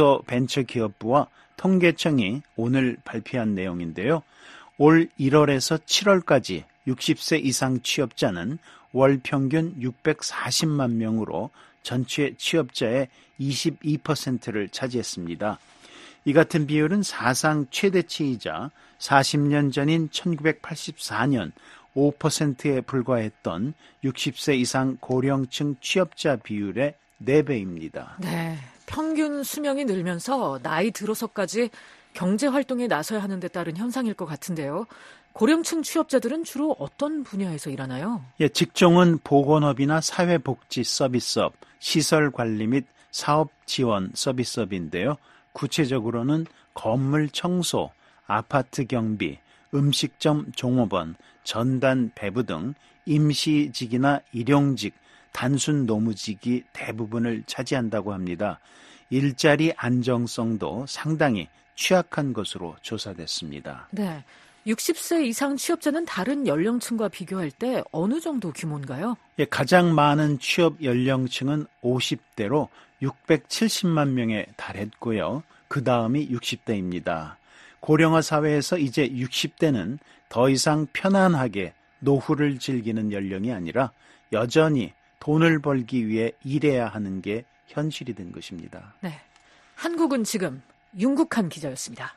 중소벤처기업부와 통계청이 오늘 발표한 내용인데요. 올 일월에서 칠월까지 육십 세 이상 취업자는 월 평균 육백사십만 명으로 전체 취업자의 이십이 퍼센트를 차지했습니다. 이 같은 비율은 사상 최대치이자 사십 년 전인 천구백팔십사 년 오 퍼센트에 불과했던 육십 세 이상 고령층 취업자 비율의 네 배입니다. 네, 평균 수명이 늘면서 나이 들어서까지 경제활동에 나서야 하는 데 따른 현상일 것 같은데요. 고령층 취업자들은 주로 어떤 분야에서 일하나요? 예, 직종은 보건업이나 사회복지 서비스업, 시설관리 및 사업지원 서비스업인데요. 구체적으로는 건물 청소, 아파트 경비, 음식점 종업원, 전단 배부 등 임시직이나 일용직, 단순 노무직이 대부분을 차지한다고 합니다. 일자리 안정성도 상당히 취약한 것으로 조사됐습니다. 네, 육십 세 이상 취업자는 다른 연령층과 비교할 때 어느 정도 규모인가요? 예, 가장 많은 취업 연령층은 오십 대로 육백칠십만 명에 달했고요. 그 다음이 육십 대입니다. 고령화 사회에서 이제 육십 대는 더 이상 편안하게 노후를 즐기는 연령이 아니라 여전히 돈을 벌기 위해 일해야 하는 게 현실이 된 것입니다. 네, 한국은 지금 윤국한 기자였습니다.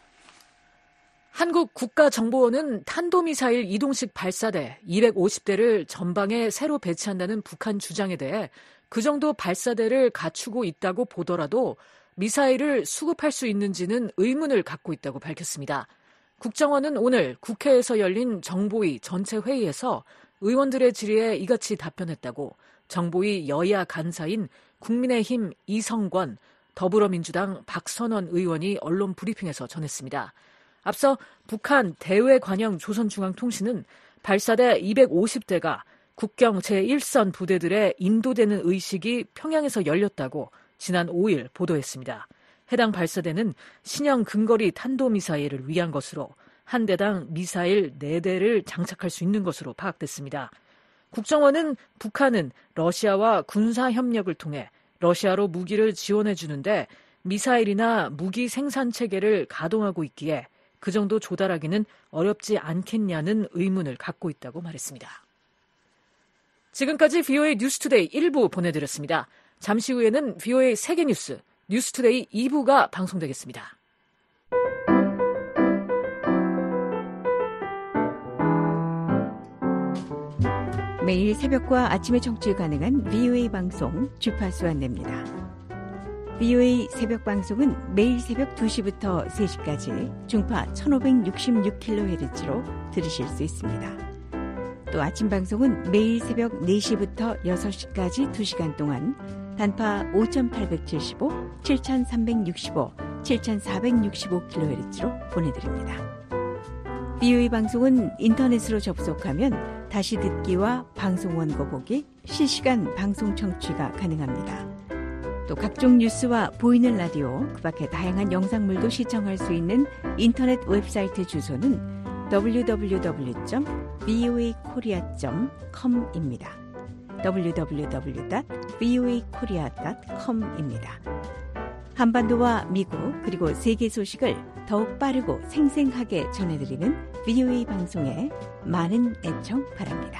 한국 국가정보원은 탄도미사일 이동식 발사대 이백오십 대를 전방에 새로 배치한다는 북한 주장에 대해 그 정도 발사대를 갖추고 있다고 보더라도 미사일을 수급할 수 있는지는 의문을 갖고 있다고 밝혔습니다. 국정원은 오늘 국회에서 열린 정보위 전체 회의에서 의원들의 질의에 이같이 답변했다고 정보위 여야 간사인 국민의힘 이성권, 더불어민주당 박선원 의원이 언론 브리핑에서 전했습니다. 앞서 북한 대외관영 조선중앙통신은 발사대 이백오십 대가 국경 제일 선 부대들에 인도되는 의식이 평양에서 열렸다고 지난 오 일 보도했습니다. 해당 발사대는 신형 근거리 탄도미사일을 위한 것으로 한 대당 미사일 네 대를 장착할 수 있는 것으로 파악됐습니다. 국정원은 북한은 러시아와 군사협력을 통해 러시아로 무기를 지원해 주는데 미사일이나 무기 생산 체계를 가동하고 있기에 그 정도 조달하기는 어렵지 않겠냐는 의문을 갖고 있다고 말했습니다. 지금까지 브이오에이 뉴스투데이 일 부 보내드렸습니다. 잠시 후에는 브이오에이 세계뉴스 뉴스투데이 이 부가 방송되겠습니다. 매일 새벽과 아침에 청취 가능한 브이오에이 방송 주파수 안내입니다. 브이오에이 새벽 방송은 매일 새벽 두 시부터 세 시까지 중파 천오백육십육 킬로헤르츠로 들으실 수 있습니다. 또 아침 방송은 매일 새벽 네 시부터 여섯 시까지 두 시간 동안 단파 오천팔백칠십오, 칠천삼백육십오, 칠천사백육십오 킬로헤르츠로 보내드립니다. 브이오에이 방송은 인터넷으로 접속하면 다시 듣기와 방송 원고 보기, 실시간 방송 청취가 가능합니다. 또 각종 뉴스와 보이는 라디오, 그 밖에 다양한 영상물도 시청할 수 있는 인터넷 웹사이트 주소는 더블유 더블유 더블유 점 브이오에이 코리아 점 컴입니다. 더블유 더블유 더블유 닷 브이오에이 코리아 닷 컴입니다. 한반도와 미국 그리고 세계 소식을 더욱 빠르고 생생하게 전해드리는 브이오에이 방송에 많은 애청 바랍니다.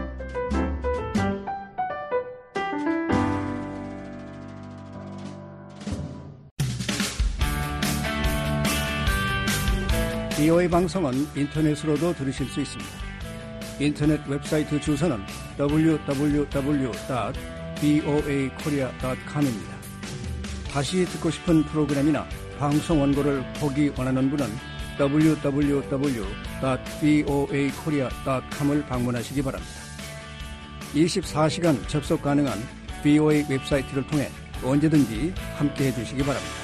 브이오에이 방송은 인터넷으로도 들으실 수 있습니다. 인터넷 웹사이트 주소는 더블유 더블유 더블유 닷 브이오에이 코리아 닷 컴입니다. 다시 듣고 싶은 프로그램이나 방송 원고를 보기 원하는 분은 더블유 더블유 더블유 닷 브이오에이 코리아 닷 컴을 방문하시기 바랍니다. 이십사 시간 접속 가능한 브이오에이 웹사이트를 통해 언제든지 함께해 주시기 바랍니다.